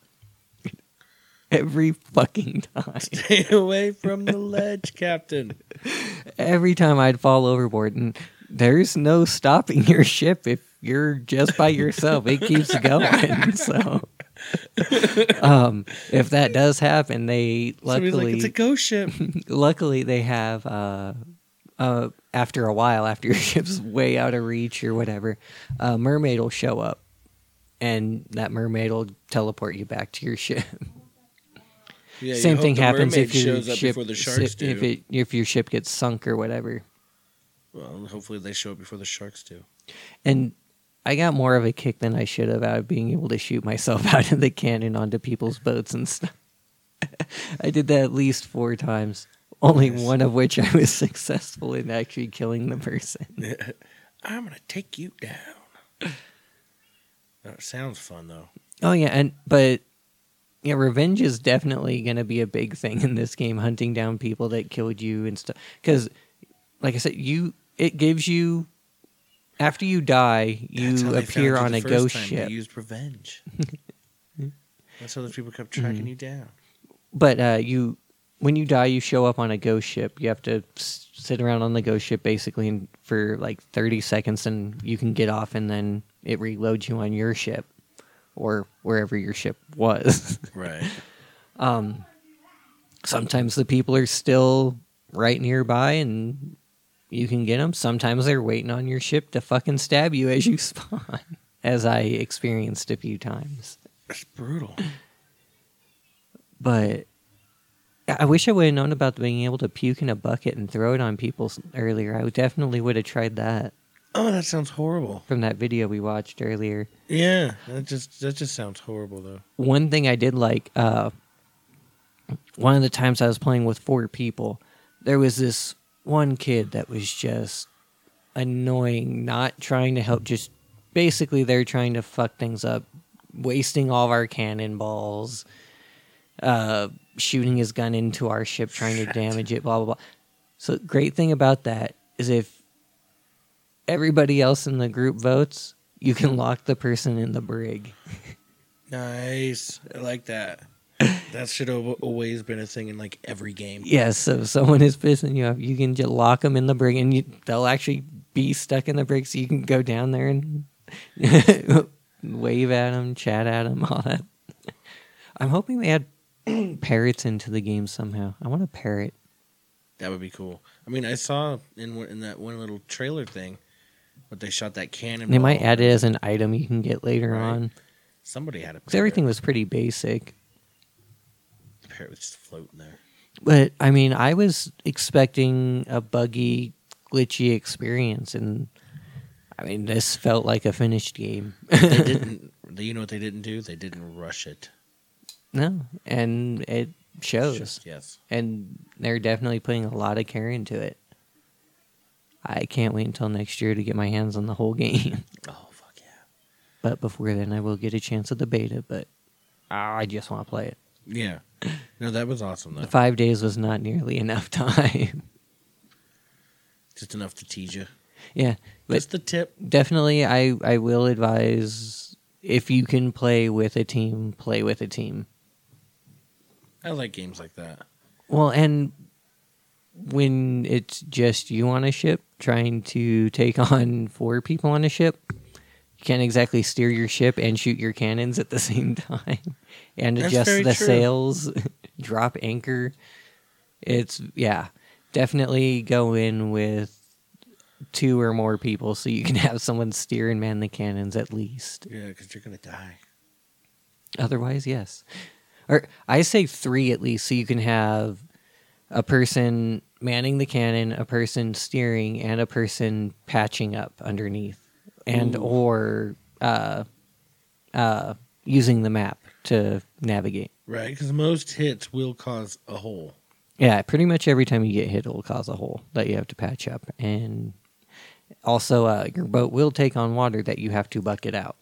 every fucking time. Stay away from the ledge, Captain. Every time I'd fall overboard, and there's no stopping your ship if you're just by yourself. It keeps going. So, um, if that does happen, they luckily like, it's a ghost ship. Luckily, they have uh, uh, after a while, after your ship's way out of reach or whatever, a mermaid will show up. And that mermaid will teleport you back to your ship. Yeah, Same thing happens if your shows up ship before the sharks do. if it if your ship gets sunk or whatever. Well, hopefully they show up before the sharks do. And I got more of a kick than I should have out of being able to shoot myself out of the cannon onto people's boats and stuff. I did that at least four times. Only Nice. one of which I was successful in actually killing the person. I'm gonna take you down. That sounds fun though. Oh yeah, and but yeah, revenge is definitely going to be a big thing in this game. Hunting down people that killed you and stuff. Because, like I said, you it gives you after you die, That's how you they appear found on you a the ghost first time. ship. They used revenge. That's how those people kept tracking Mhm. you down. But uh, you, when you die, you show up on a ghost ship. You have to s- sit around on the ghost ship basically and- for like thirty seconds, and you can get off, and then it reloads you on your ship or wherever your ship was. Right. um, sometimes the people are still right nearby, and you can get them. Sometimes they're waiting on your ship to fucking stab you as you spawn, as I experienced a few times. That's brutal. But I wish I would have known about being able to puke in a bucket and throw it on people s- earlier. I would definitely would have tried that Oh, that sounds horrible. from that video we watched earlier. Yeah, that just that just sounds horrible though. One thing I did like, uh, one of the times I was playing with four people, there was this one kid that was just annoying, not trying to help, just basically they're trying to fuck things up, wasting all of our cannonballs, uh, shooting his gun into our ship, trying Shit. to damage it, blah, blah, blah. So great thing about that is if everybody else in the group votes, you can lock the person in the brig. Nice. I like that. That should have always been a thing in like every game. Yes, so if someone is pissing you off, you can just lock them in the brig, and you, they'll actually be stuck in the brig, so you can go down there and wave at them, chat at them, all that. I'm hoping they add parrots into the game somehow. I want a parrot. That would be cool. I mean, I saw in one- in that one little trailer thing, but they shot that cannon. They might add it as an item you can get later Right. on. Somebody had a Because everything was pretty basic. The parrot was just floating there. But, I mean, I was expecting a buggy, glitchy experience, and, I mean, this felt like a finished game. They didn't. You know what they didn't do? They didn't rush it. No, and it shows. Just- yes. And they're definitely putting a lot of care into it. I can't wait until next year to get my hands on the whole game. Oh fuck yeah. But before then, I will get a chance at the beta, but ah, I just want to play it. Yeah. No, that was awesome though. The five days was not nearly enough time. Just enough to tease you. Yeah, but Just the tip. definitely, I, I will advise if you can play with a team, play with a team. I like games like that. Well, and when it's just you on a ship trying to take on four people on a ship, you can't exactly steer your ship and shoot your cannons at the same time and That's adjust very the true. sails, drop anchor. It's, yeah, definitely go in with two or more people so you can have someone steer and man the cannons at least. Yeah, because you're gonna die. Otherwise, yes. Or I say three at least, so you can have a person manning the cannon, a person steering, and a person patching up underneath, and Ooh. or uh, uh, using the map to navigate. Right, because most hits will cause a hole. Yeah, pretty much every time you get hit, it'll cause a hole that you have to patch up, and also uh, your boat will take on water that you have to bucket out.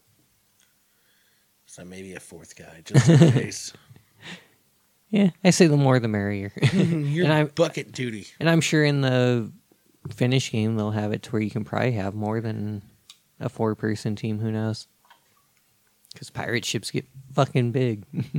So maybe a fourth guy, just in case. Yeah, I say the more the merrier. Your And I'm- bucket duty. And I'm sure in the finish game they'll have it to where you can probably have more than a four-person team. Who knows? Because pirate ships get fucking big.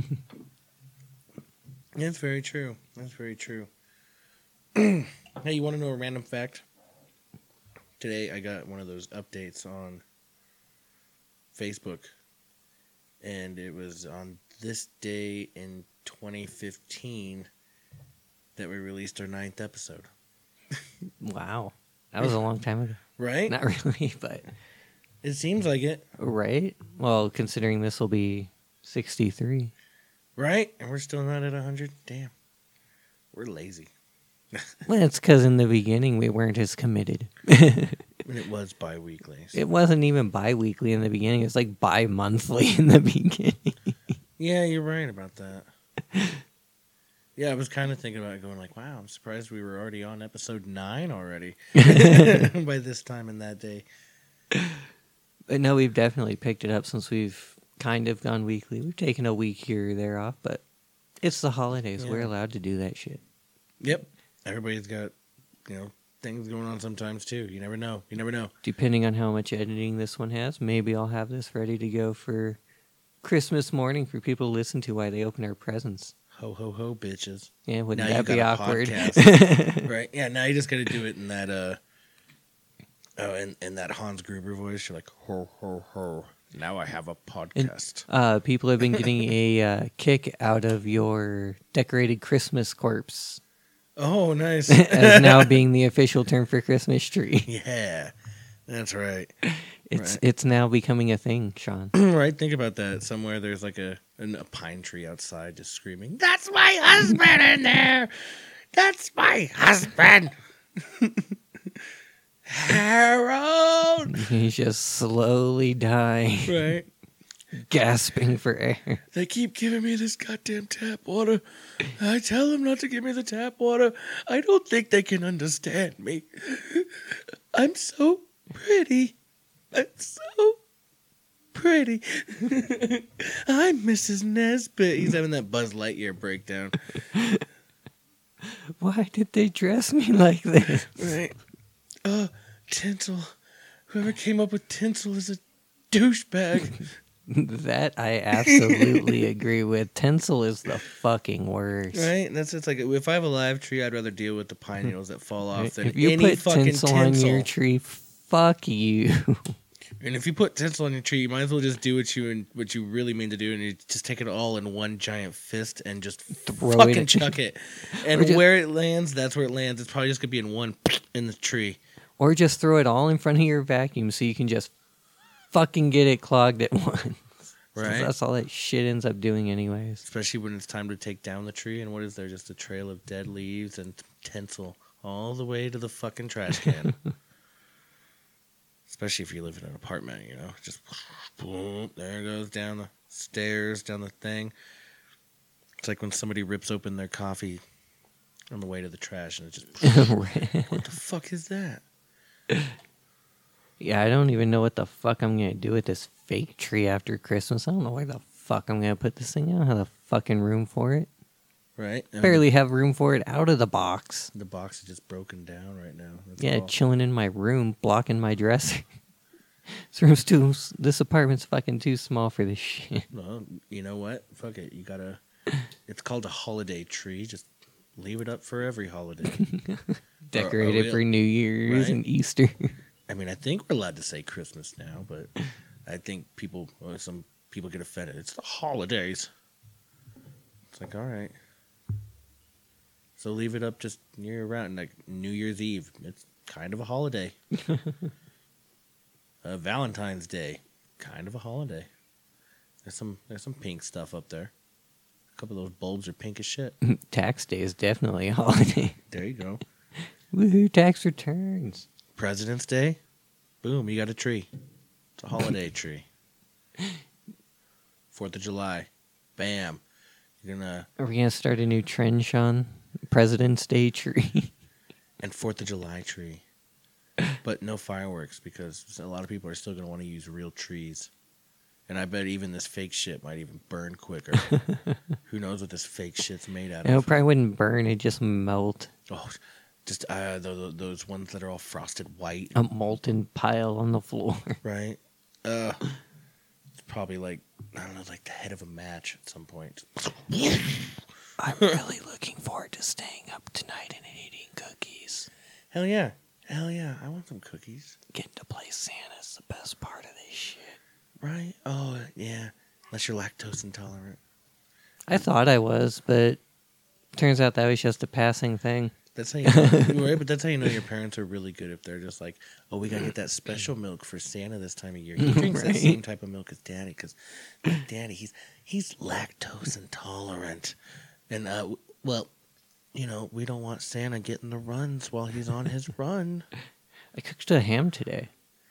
That's very true. That's very true. Hey, you want to know a random fact? Today I got one of those updates on Facebook, and it was on this day in twenty fifteen that we released our ninth episode. Wow, that was a long time ago. Right? Not really, but It seems like it. right. Well, considering this will be sixty-three. Right? And we're still not at one hundred? Damn. We're lazy. Well, it's because in the beginning we weren't as committed. And it was bi-weekly. so- It wasn't even bi-weekly in the beginning. It was like bi-monthly in the beginning. Yeah, you're right about that. Yeah, I was kind of thinking about it, going like, wow, I'm surprised we were already on episode nine already by this time in that day. But no, we've definitely picked it up since we've kind of gone weekly. We've taken a week here or there off, but it's the holidays. Yeah. We're allowed to do that shit. Yep. Everybody's got, you know, things going on sometimes too. You never know. You never know. Depending on how much editing this one has, maybe I'll have this ready to go for Christmas morning for people to listen to while they open our presents. Ho, ho, ho, bitches. Yeah, wouldn't now that be awkward? Right? Yeah, now you just got to do it in that, uh, oh, in, in that Hans Gruber voice. You're like, ho, ho, ho. Now I have a podcast. And, uh, people have been getting a uh, kick out of your decorated Christmas corpse. Oh, nice. As now being the official term for Christmas tree. Yeah, that's right. It's right. it's now becoming a thing, Sean. Right? Think about that. Somewhere there's like a, a pine tree outside just screaming, "That's my husband in there! That's my husband!" Harold! He's just slowly dying. Right? Gasping for air. They keep giving me this goddamn tap water. I tell them not to give me the tap water. I don't think they can understand me. I'm so pretty. I'm so pretty. I'm Missus Nesbitt. He's having that Buzz Lightyear breakdown. Why did they dress me like this? Right. Uh, tinsel. Whoever came up with tinsel is a douchebag. That I absolutely agree with. Tinsel is the fucking worst. Right? That's it's like if I have a live tree, I'd rather deal with the pine needles that fall off than if you any put fucking tinsel, tinsel on your tree, fuck you. And if you put tinsel on your tree, you might as well just do what you and what you really mean to do, and you just take it all in one giant fist and just Throw fucking it. chuck it. And just, where it lands, that's where it lands. It's probably just gonna be in one in the tree. Or just throw it all in front of your vacuum so you can just fucking get it clogged at once. Right. That's all that shit ends up doing anyways. Especially when it's time to take down the tree, and what is there? Just a trail of dead leaves and tinsel all the way to the fucking trash can. Especially if you live in an apartment, you know, just boom, there it goes down the stairs, down the thing. It's like when somebody rips open their coffee on the way to the trash, and it just what the fuck is that? Yeah, I don't even know what the fuck I'm gonna do with this fake tree after Christmas. I don't know where the fuck I'm gonna put this thing. I don't have the fucking room for it. Right? I Barely have room for it out of the box. The box is just broken down right now. That's Yeah, all. chilling in my room, blocking my dresser. This room's too. This apartment's fucking too small for this shit. Well, you know what? Fuck it. You gotta. It's called a holiday tree. Just leave it up for every holiday. Decorate Or- or it for we'll- New Year's right? and Easter. I mean, I think we're allowed to say Christmas now, but I think people, well, some people get offended. It's the holidays. It's like, all right. So leave it up just year round, like New Year's Eve. It's kind of a holiday. uh, Valentine's Day, kind of a holiday. There's some there's some pink stuff up there. A couple of those bulbs are pink as shit. Tax day is definitely a holiday. There you go. Woohoo! Tax returns. President's Day, boom, you got a tree. It's a holiday tree. Fourth of July, bam. You're gonna Are we gonna start a new trend, Sean? President's Day tree. and Fourth of July tree, but no fireworks because a lot of people are still gonna want to use real trees, and I bet even this fake shit might even burn quicker. Who knows what this fake shit's made out No, it of? probably wouldn't burn. It'd just melt. Oh, just uh, those, those ones that are all frosted white, A molten pile on the floor. right? Uh, it's probably like I don't know, like the head of a match at some point. I'm really looking forward to staying up tonight and eating cookies. Hell yeah, hell yeah! I want some cookies. Getting to play Santa's the best part of this shit. Right? Oh, yeah. Unless you're lactose intolerant. I thought I was, but turns out that was just a passing thing. That's how you know, right? But that's how you know your parents are really good if they're just like, oh, we got to get that special milk for Santa this time of year. He drinks Right. that same type of milk as Daddy because Daddy, he's he's lactose intolerant. And, uh, well, you know, we don't want Santa getting the runs while he's on his run. I cooked a ham today.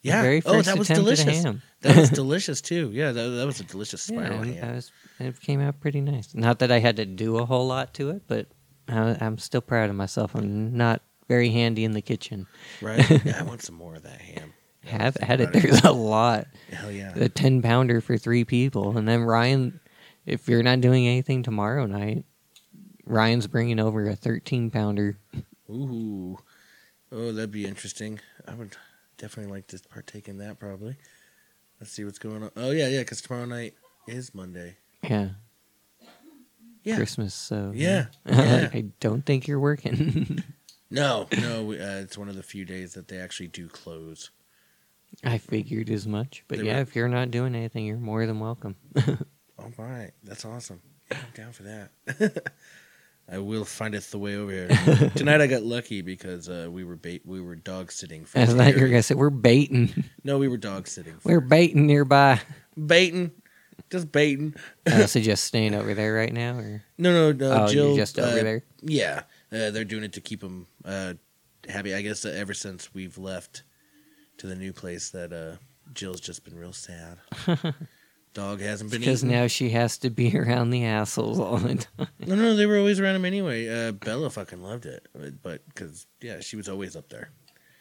Yeah. The very Oh, first that was attempt at a delicious. ham. That was delicious too. Yeah, that, that was a delicious Yeah, spiral and ham. I was, it came out pretty nice. Not that I had to do a whole lot to it, but I, I'm still proud of myself. I'm not very handy in the kitchen. Right? Yeah, I want some more of that ham. Have at it. There's a lot. Hell yeah. A ten pounder for three people, and then Ryan, if you're not doing anything tomorrow night, Ryan's bringing over a thirteen pounder. Ooh, oh, that'd be interesting. I would definitely like to partake in that. Probably. Let's see what's going on. Oh yeah, yeah, because tomorrow night is Monday. Yeah. Yeah. Christmas. So Yeah. yeah. I don't think you're working. No, no, we, uh, it's one of the few days that they actually do close. I figured as much, but They yeah, were- if you're not doing anything, you're more than welcome. All right, that's awesome. Yeah, I'm down for that. I will find it the way over here. Tonight I got lucky because uh, we were bait, we were dog sitting. For I thought you were Gary. gonna say we're baiting. No, we were dog sitting. For We're baiting nearby. baiting, just baiting. Uh, so just staying over there right now, or No, no, no. oh, Jill, you're just over uh, there. Yeah, uh, they're doing it to keep them uh, happy. I guess uh, ever since we've left to the new place, that uh, Jill's just been real sad. Dog hasn't been Because eating. now she has to be around the assholes all the time. No, no, they were always around him anyway. Uh, Bella fucking loved it, but because yeah, she was always up there.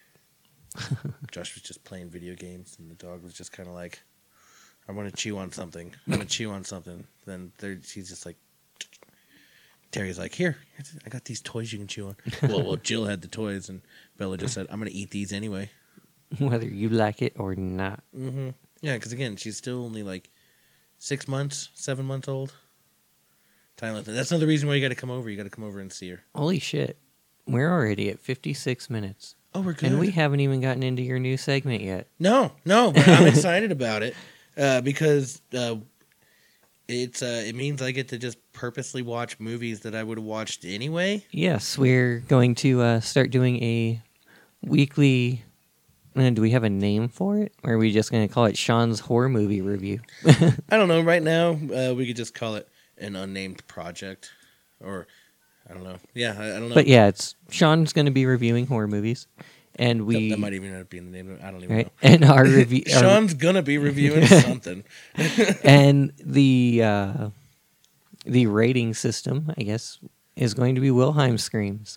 Josh was just playing video games, and the dog was just kind of like, "I want to chew on something. I want to chew on something." Then there, she's just like, Terry's like, "Here, I got these toys you can chew on." well, well, Jill had the toys, and Bella just said, "I'm gonna eat these anyway." Whether you like it or not. Mm-hmm. Yeah, because again, she's still only like six months, seven months old. Tyler, that's another reason why you got to come over. You got to come over and see her. Holy shit. We're already at fifty-six minutes. Oh, we're good. And we haven't even gotten into your new segment yet. No, no, but I'm excited about it uh, because uh, it's uh, it means I get to just purposely watch movies that I would have watched anyway. Yes, we're going to uh, start doing a weekly... Uh, do we have a name for it? Or are we just going to call it Sean's Horror Movie Review? I don't know. Right now, uh, we could just call it an unnamed project, or I don't know. Yeah, I, I don't know. But yeah, it's Sean's going to be reviewing horror movies. And that, we... that might even end up being the name of it. I don't even right? know. And our review... Sean's gonna be reviewing something. And the uh, the rating system, I guess, is going to be Wilhelm screams.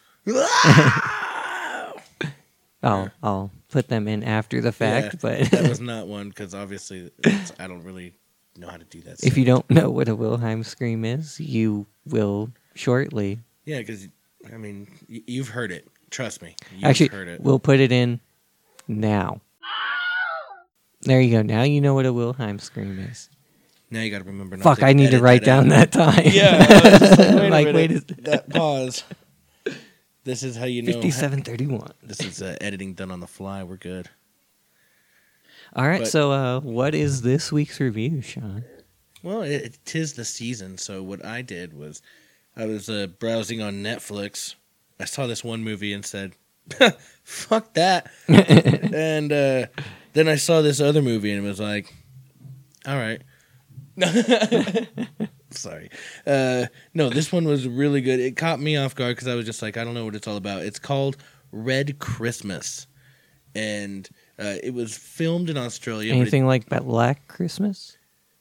I'll I'll put them in after the fact, Yeah, but that was not one because obviously it's, I don't really know how to do that. if you don't know what a Wilhelm scream is, you will shortly. yeah, because I mean y- you've heard it. Trust me, you've Actually, heard it. we'll put it in now. There you go. Now you know what a Wilhelm scream is. Now you got to remember. Not Fuck! to I need to edit write that down out. that time. Yeah, I was just like, wait, Like, a wait, minute. is- that pause. This is how you know. Fifty-seven thirty-one. This is uh, editing done on the fly. We're good. All right. But- so, uh, what is this week's review, Sean? Well, it, it tis the season, so what I did was I was uh, browsing on Netflix. I saw this one movie and said, "Fuck that," and uh, then I saw this other movie and it was like, "All right." Sorry. Uh, no, this one was really good. It caught me off guard because I was just like, I don't know what it's all about. It's called Red Christmas, and uh, it was filmed in Australia. but it- Anything like Black Christmas?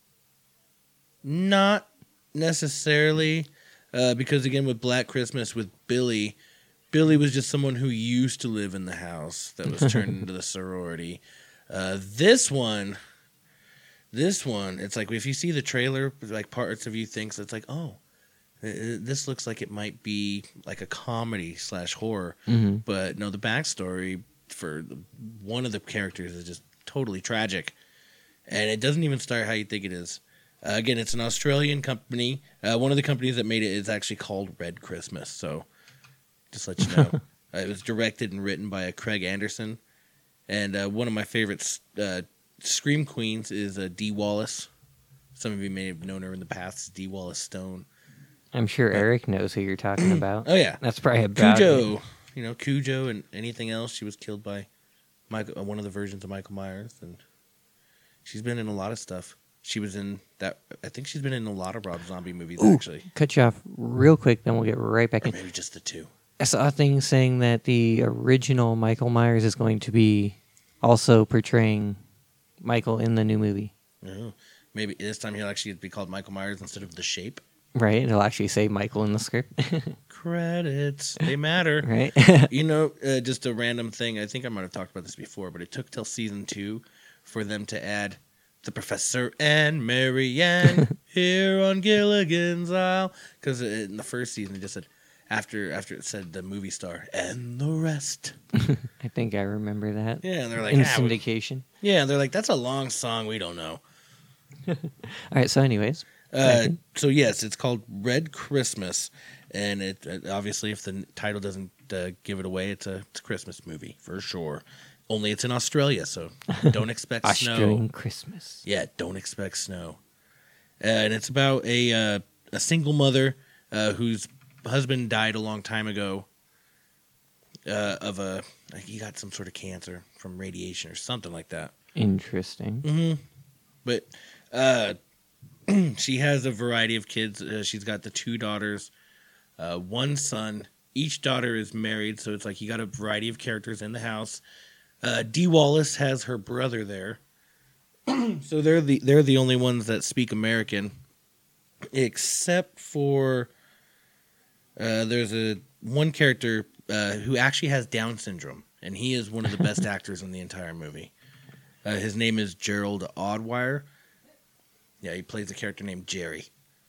Not necessarily, uh, because again, with Black Christmas with Billy, Billy was just someone who used to live in the house that was turned into the sorority. Uh, this one, this one, it's like if you see the trailer, like parts of you thinks it's like, oh, i- i- this looks like it might be like a comedy slash horror, Mm-hmm. but no, the backstory for the, one of the characters is just totally tragic, and it doesn't even start how you think it is. Uh, again, it's an Australian company. Uh, one of the companies that made it is actually called Red Christmas. So, just let you know, uh, it was directed and written by uh, Craig Anderson, and uh, one of my favorite uh, scream queens is uh, Dee Wallace. Some of you may have known her in the past as Dee Wallace Stone. I'm sure Eric knows who you're talking about. Oh yeah, That's probably about it. Cujo. You know Cujo and anything else. She was killed by Michael, uh, one of the versions of Michael Myers, and she's been in a lot of stuff. She was in that. I think she's been in a lot of Rob Zombie movies, Ooh, actually. cut you off real quick, then we'll get right back Or in. maybe just the two. I saw a thing saying that the original Michael Myers is going to be also portraying Michael in the new movie. Oh, maybe this time he'll actually be called Michael Myers instead of The Shape. Right? It'll actually say Michael in the script. Credits. They matter. Right? You know, uh, just a random thing. I think I might have talked about this before, but it took till season two for them to add the Professor and Marianne here on Gilligan's Isle. Because in the first season, it just said, after after it said the movie star and the rest. I think I remember that. Yeah, and they're like, in ah, we- syndication. yeah, they're like, that's a long song. We don't know. All right, so anyways. Uh, so yes, it's called Red Christmas, and it uh, obviously, if the title doesn't uh, give it away, it's a, it's a Christmas movie for sure. Only it's in Australia, so don't expect Australian snow. Christmas. Yeah, don't expect snow. Uh, and it's about a uh, a single mother uh, whose husband died a long time ago uh, of a like he got some sort of cancer from radiation or something like that. Interesting. Mm-hmm. But uh, she has a variety of kids. Uh, she's got the two daughters, uh, one son. Each daughter is married, so it's like you got a variety of characters in the house. Uh, Dee Wallace has her brother there, so they're the they're the only ones that speak American, except for uh, there's a one character uh, who actually has Down syndrome, and he is one of the best actors in the entire movie. Uh, his name is Gerald Oddwire. Yeah, he plays a character named Jerry.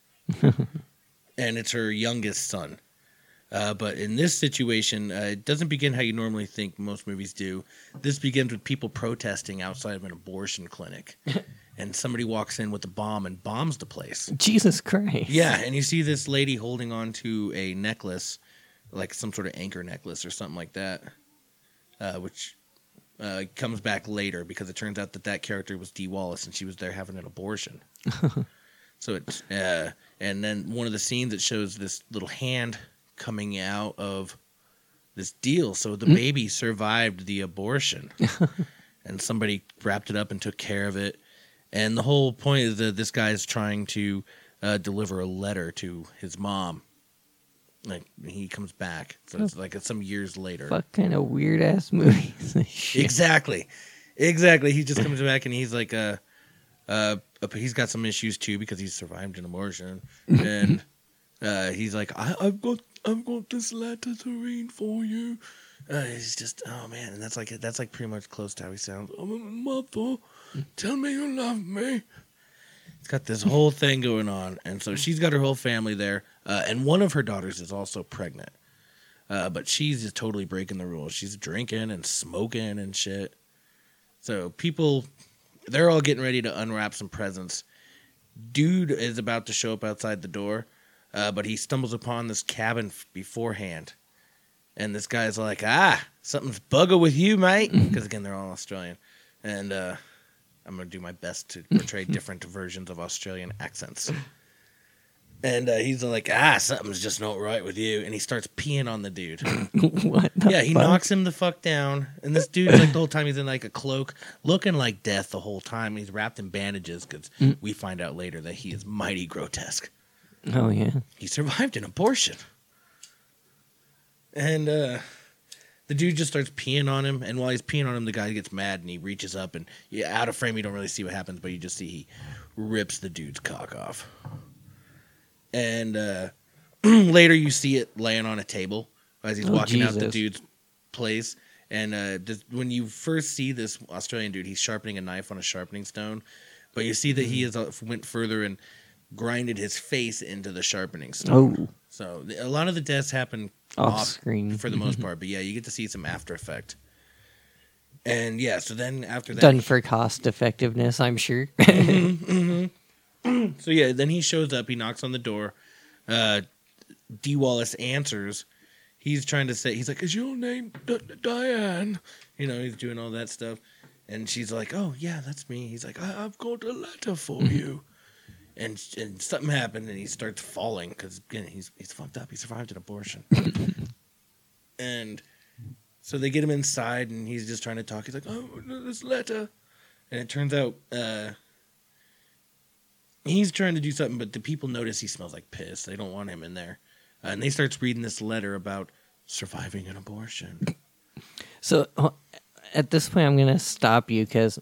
And it's her youngest son. Uh, but in this situation, uh, it doesn't begin how you normally think most movies do. This begins with people protesting outside of an abortion clinic. And somebody walks in with a bomb and bombs the place. Jesus Christ. Yeah, and you see this lady holding on to a necklace, like some sort of anchor necklace or something like that, uh, which... Uh, comes back later because it turns out that that character was Dee Wallace and she was there having an abortion. So it's uh, and then one of the scenes it shows this little hand coming out of this deal. So the mm. baby survived the abortion, and somebody wrapped it up and took care of it. And the whole point is that this guy is trying to uh, deliver a letter to his mom. Like he comes back, so it's like it's some years later. What kind of weird ass movies? Exactly, exactly. He just comes back and he's like, uh, uh, he's got some issues too because he's survived an abortion, and uh, he's like, I, I've got, I've got this letter to read for you. Uh, he's just, oh man, and that's like that's like pretty much close to how he sounds. Oh, mother, tell me you love me. It's got this whole thing going on, and so she's got her whole family there, uh, and one of her daughters is also pregnant, uh, but she's just totally breaking the rules. She's drinking and smoking and shit. So people, they're all getting ready to unwrap some presents. Dude is about to show up outside the door, uh, but he stumbles upon this cabin f- beforehand, and this guy's like, ah, something's bugger with you, mate, because again, they're all Australian, and uh I'm going to do my best to portray different versions of Australian accents. And uh, he's like, ah, something's just not right with you. And he starts peeing on the dude. What the Yeah, he fuck? knocks him the fuck down. And this dude's like the whole time he's in like a cloak, looking like death the whole time. He's wrapped in bandages because mm. we find out later that he is mighty grotesque. Oh, yeah. He survived an abortion. And, uh... the dude just starts peeing on him, and while he's peeing on him, the guy gets mad, and he reaches up, and yeah, out of frame, you don't really see what happens, but you just see he rips the dude's cock off. And uh, later, you see it laying on a table as he's oh, walking Jesus. out the dude's place. And uh, just, when you first see this Australian dude, he's sharpening a knife on a sharpening stone, but you see that he has uh, went further and grinded his face into the sharpening stone. Oh. So a lot of the deaths happen off, off screen for the most part, but yeah, you get to see some after effect. And yeah, so then after that, done for cost effectiveness, I'm sure. mm-hmm, mm-hmm. So yeah, then he shows up. He knocks on the door. Uh, Dee Wallace answers. He's trying to say, he's like, "Is your name D- D- Diane?" You know, he's doing all that stuff, and she's like, "Oh yeah, that's me." He's like, I- "I've got a letter for you." And and something happened, and he starts falling because again he's he's fucked up. He survived an abortion, and so they get him inside, and he's just trying to talk. He's like, "Oh, this letter," and it turns out uh, he's trying to do something, but the people notice he smells like piss. They don't want him in there, uh, and they starts reading this letter about surviving an abortion. So, at this point, I'm going to stop you because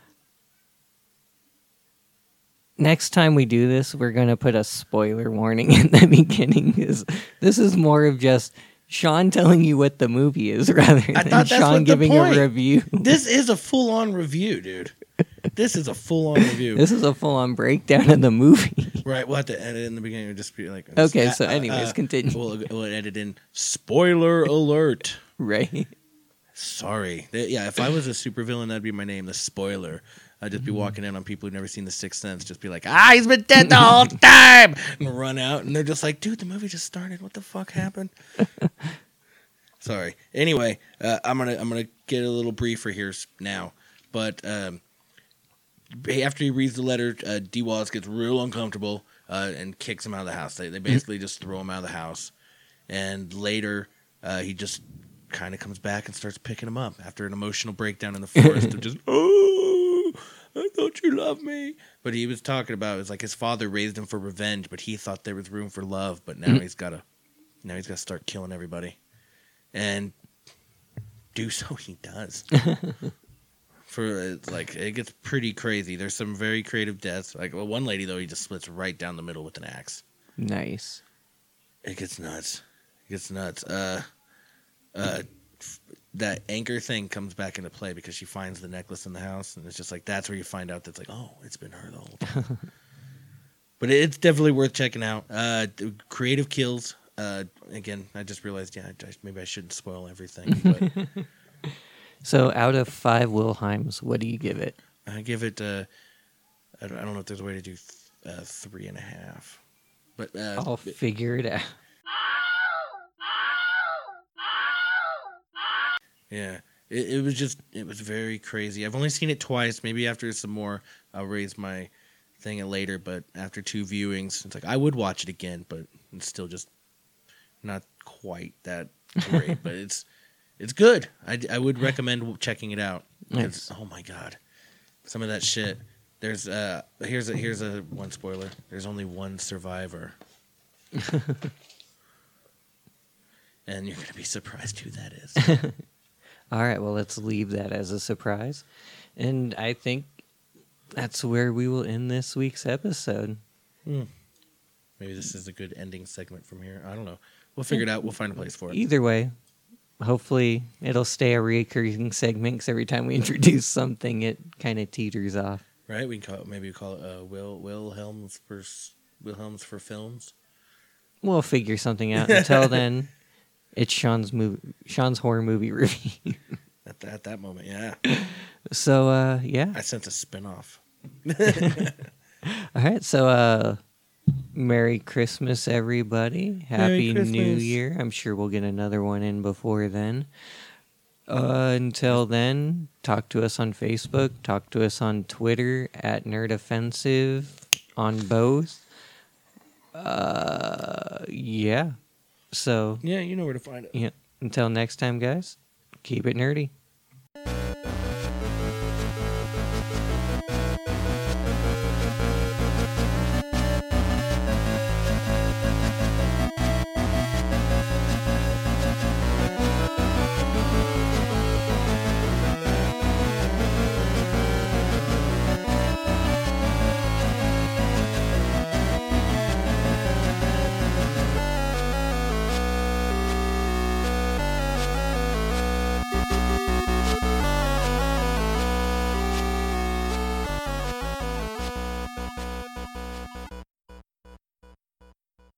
next time we do this, we're going to put a spoiler warning in the beginning. Because this is more of just Sean telling you what the movie is rather than I thought that's Sean what giving the point. a review. This is a full-on review, dude. This is a full-on review. This is a full-on breakdown of the movie. Right, we'll have to edit in the beginning. It'll just be like... Okay, uh, so anyways, uh, continue. We'll, we'll edit in spoiler alert. Right. Sorry. Yeah, if I was a supervillain, that'd be my name, the Spoiler. I'd just be walking in on people who've never seen The Sixth Sense, just be like, ah, he's been dead the whole time! And run out, and they're just like, dude, the movie just started. What the fuck happened? Sorry. Anyway, uh, I'm gonna I'm gonna get a little briefer here now. But um, after he reads the letter, uh, D. Wallace gets real uncomfortable uh, and kicks him out of the house. They, they basically just throw him out of the house. And later, uh, he just kind of comes back and starts picking him up after an emotional breakdown in the forest of just, oh, I thought you loved me. But he was talking about, it was like his father raised him for revenge, but he thought there was room for love. But now he's got to, now he's got to start killing everybody. And do so he does. For it's like it gets pretty crazy. There's some very creative deaths. Like well, one lady though, he just splits right down the middle with an axe. Nice. It gets nuts. It gets nuts. Uh, uh, f- that anchor thing comes back into play because she finds the necklace in the house, and it's just like that's where you find out that's like, oh, it's been her the whole time. But it's definitely worth checking out. Uh, creative kills. Uh, again, I just realized, yeah, I, maybe I shouldn't spoil everything. But So, out of five Wilhelms, what do you give it? I give it. Uh, I don't I don't know if there's a way to do th- uh, three and a half, but uh, I'll figure it out. Yeah, it, it was just it was very crazy. I've only seen it twice. Maybe after some more, I'll raise my thing later. But after two viewings, it's like I would watch it again, but it's still just not quite that great. But it's it's good. I, I would recommend checking it out. Nice. Oh my god, some of that shit. There's uh here's a here's a one spoiler. There's only one survivor. And you're gonna be surprised who that is. All right, well, let's leave that as a surprise. And I think that's where we will end this week's episode. Hmm. Maybe this is a good ending segment from here. I don't know. We'll figure it out. We'll find a place for it. Either way, hopefully it'll stay a recurring segment because every time we introduce something, it kind of teeters off. Right? We can call it, maybe we call it uh, Will Wilhelms for Wilhelms for films. We'll figure something out. Until then, it's Sean's movie, Sean's horror movie review. At that, at that moment, yeah. So, uh, yeah. I sense a spinoff. All right. So, uh, Merry Christmas, everybody. Happy Merry New Christmas. Year. I'm sure we'll get another one in before then. Uh, until then, talk to us on Facebook. Talk to us on Twitter at Nerd Offensive on both. Uh, yeah. So, Yeah, you know where to find it. yeah. Until next time, guys, keep it nerdy.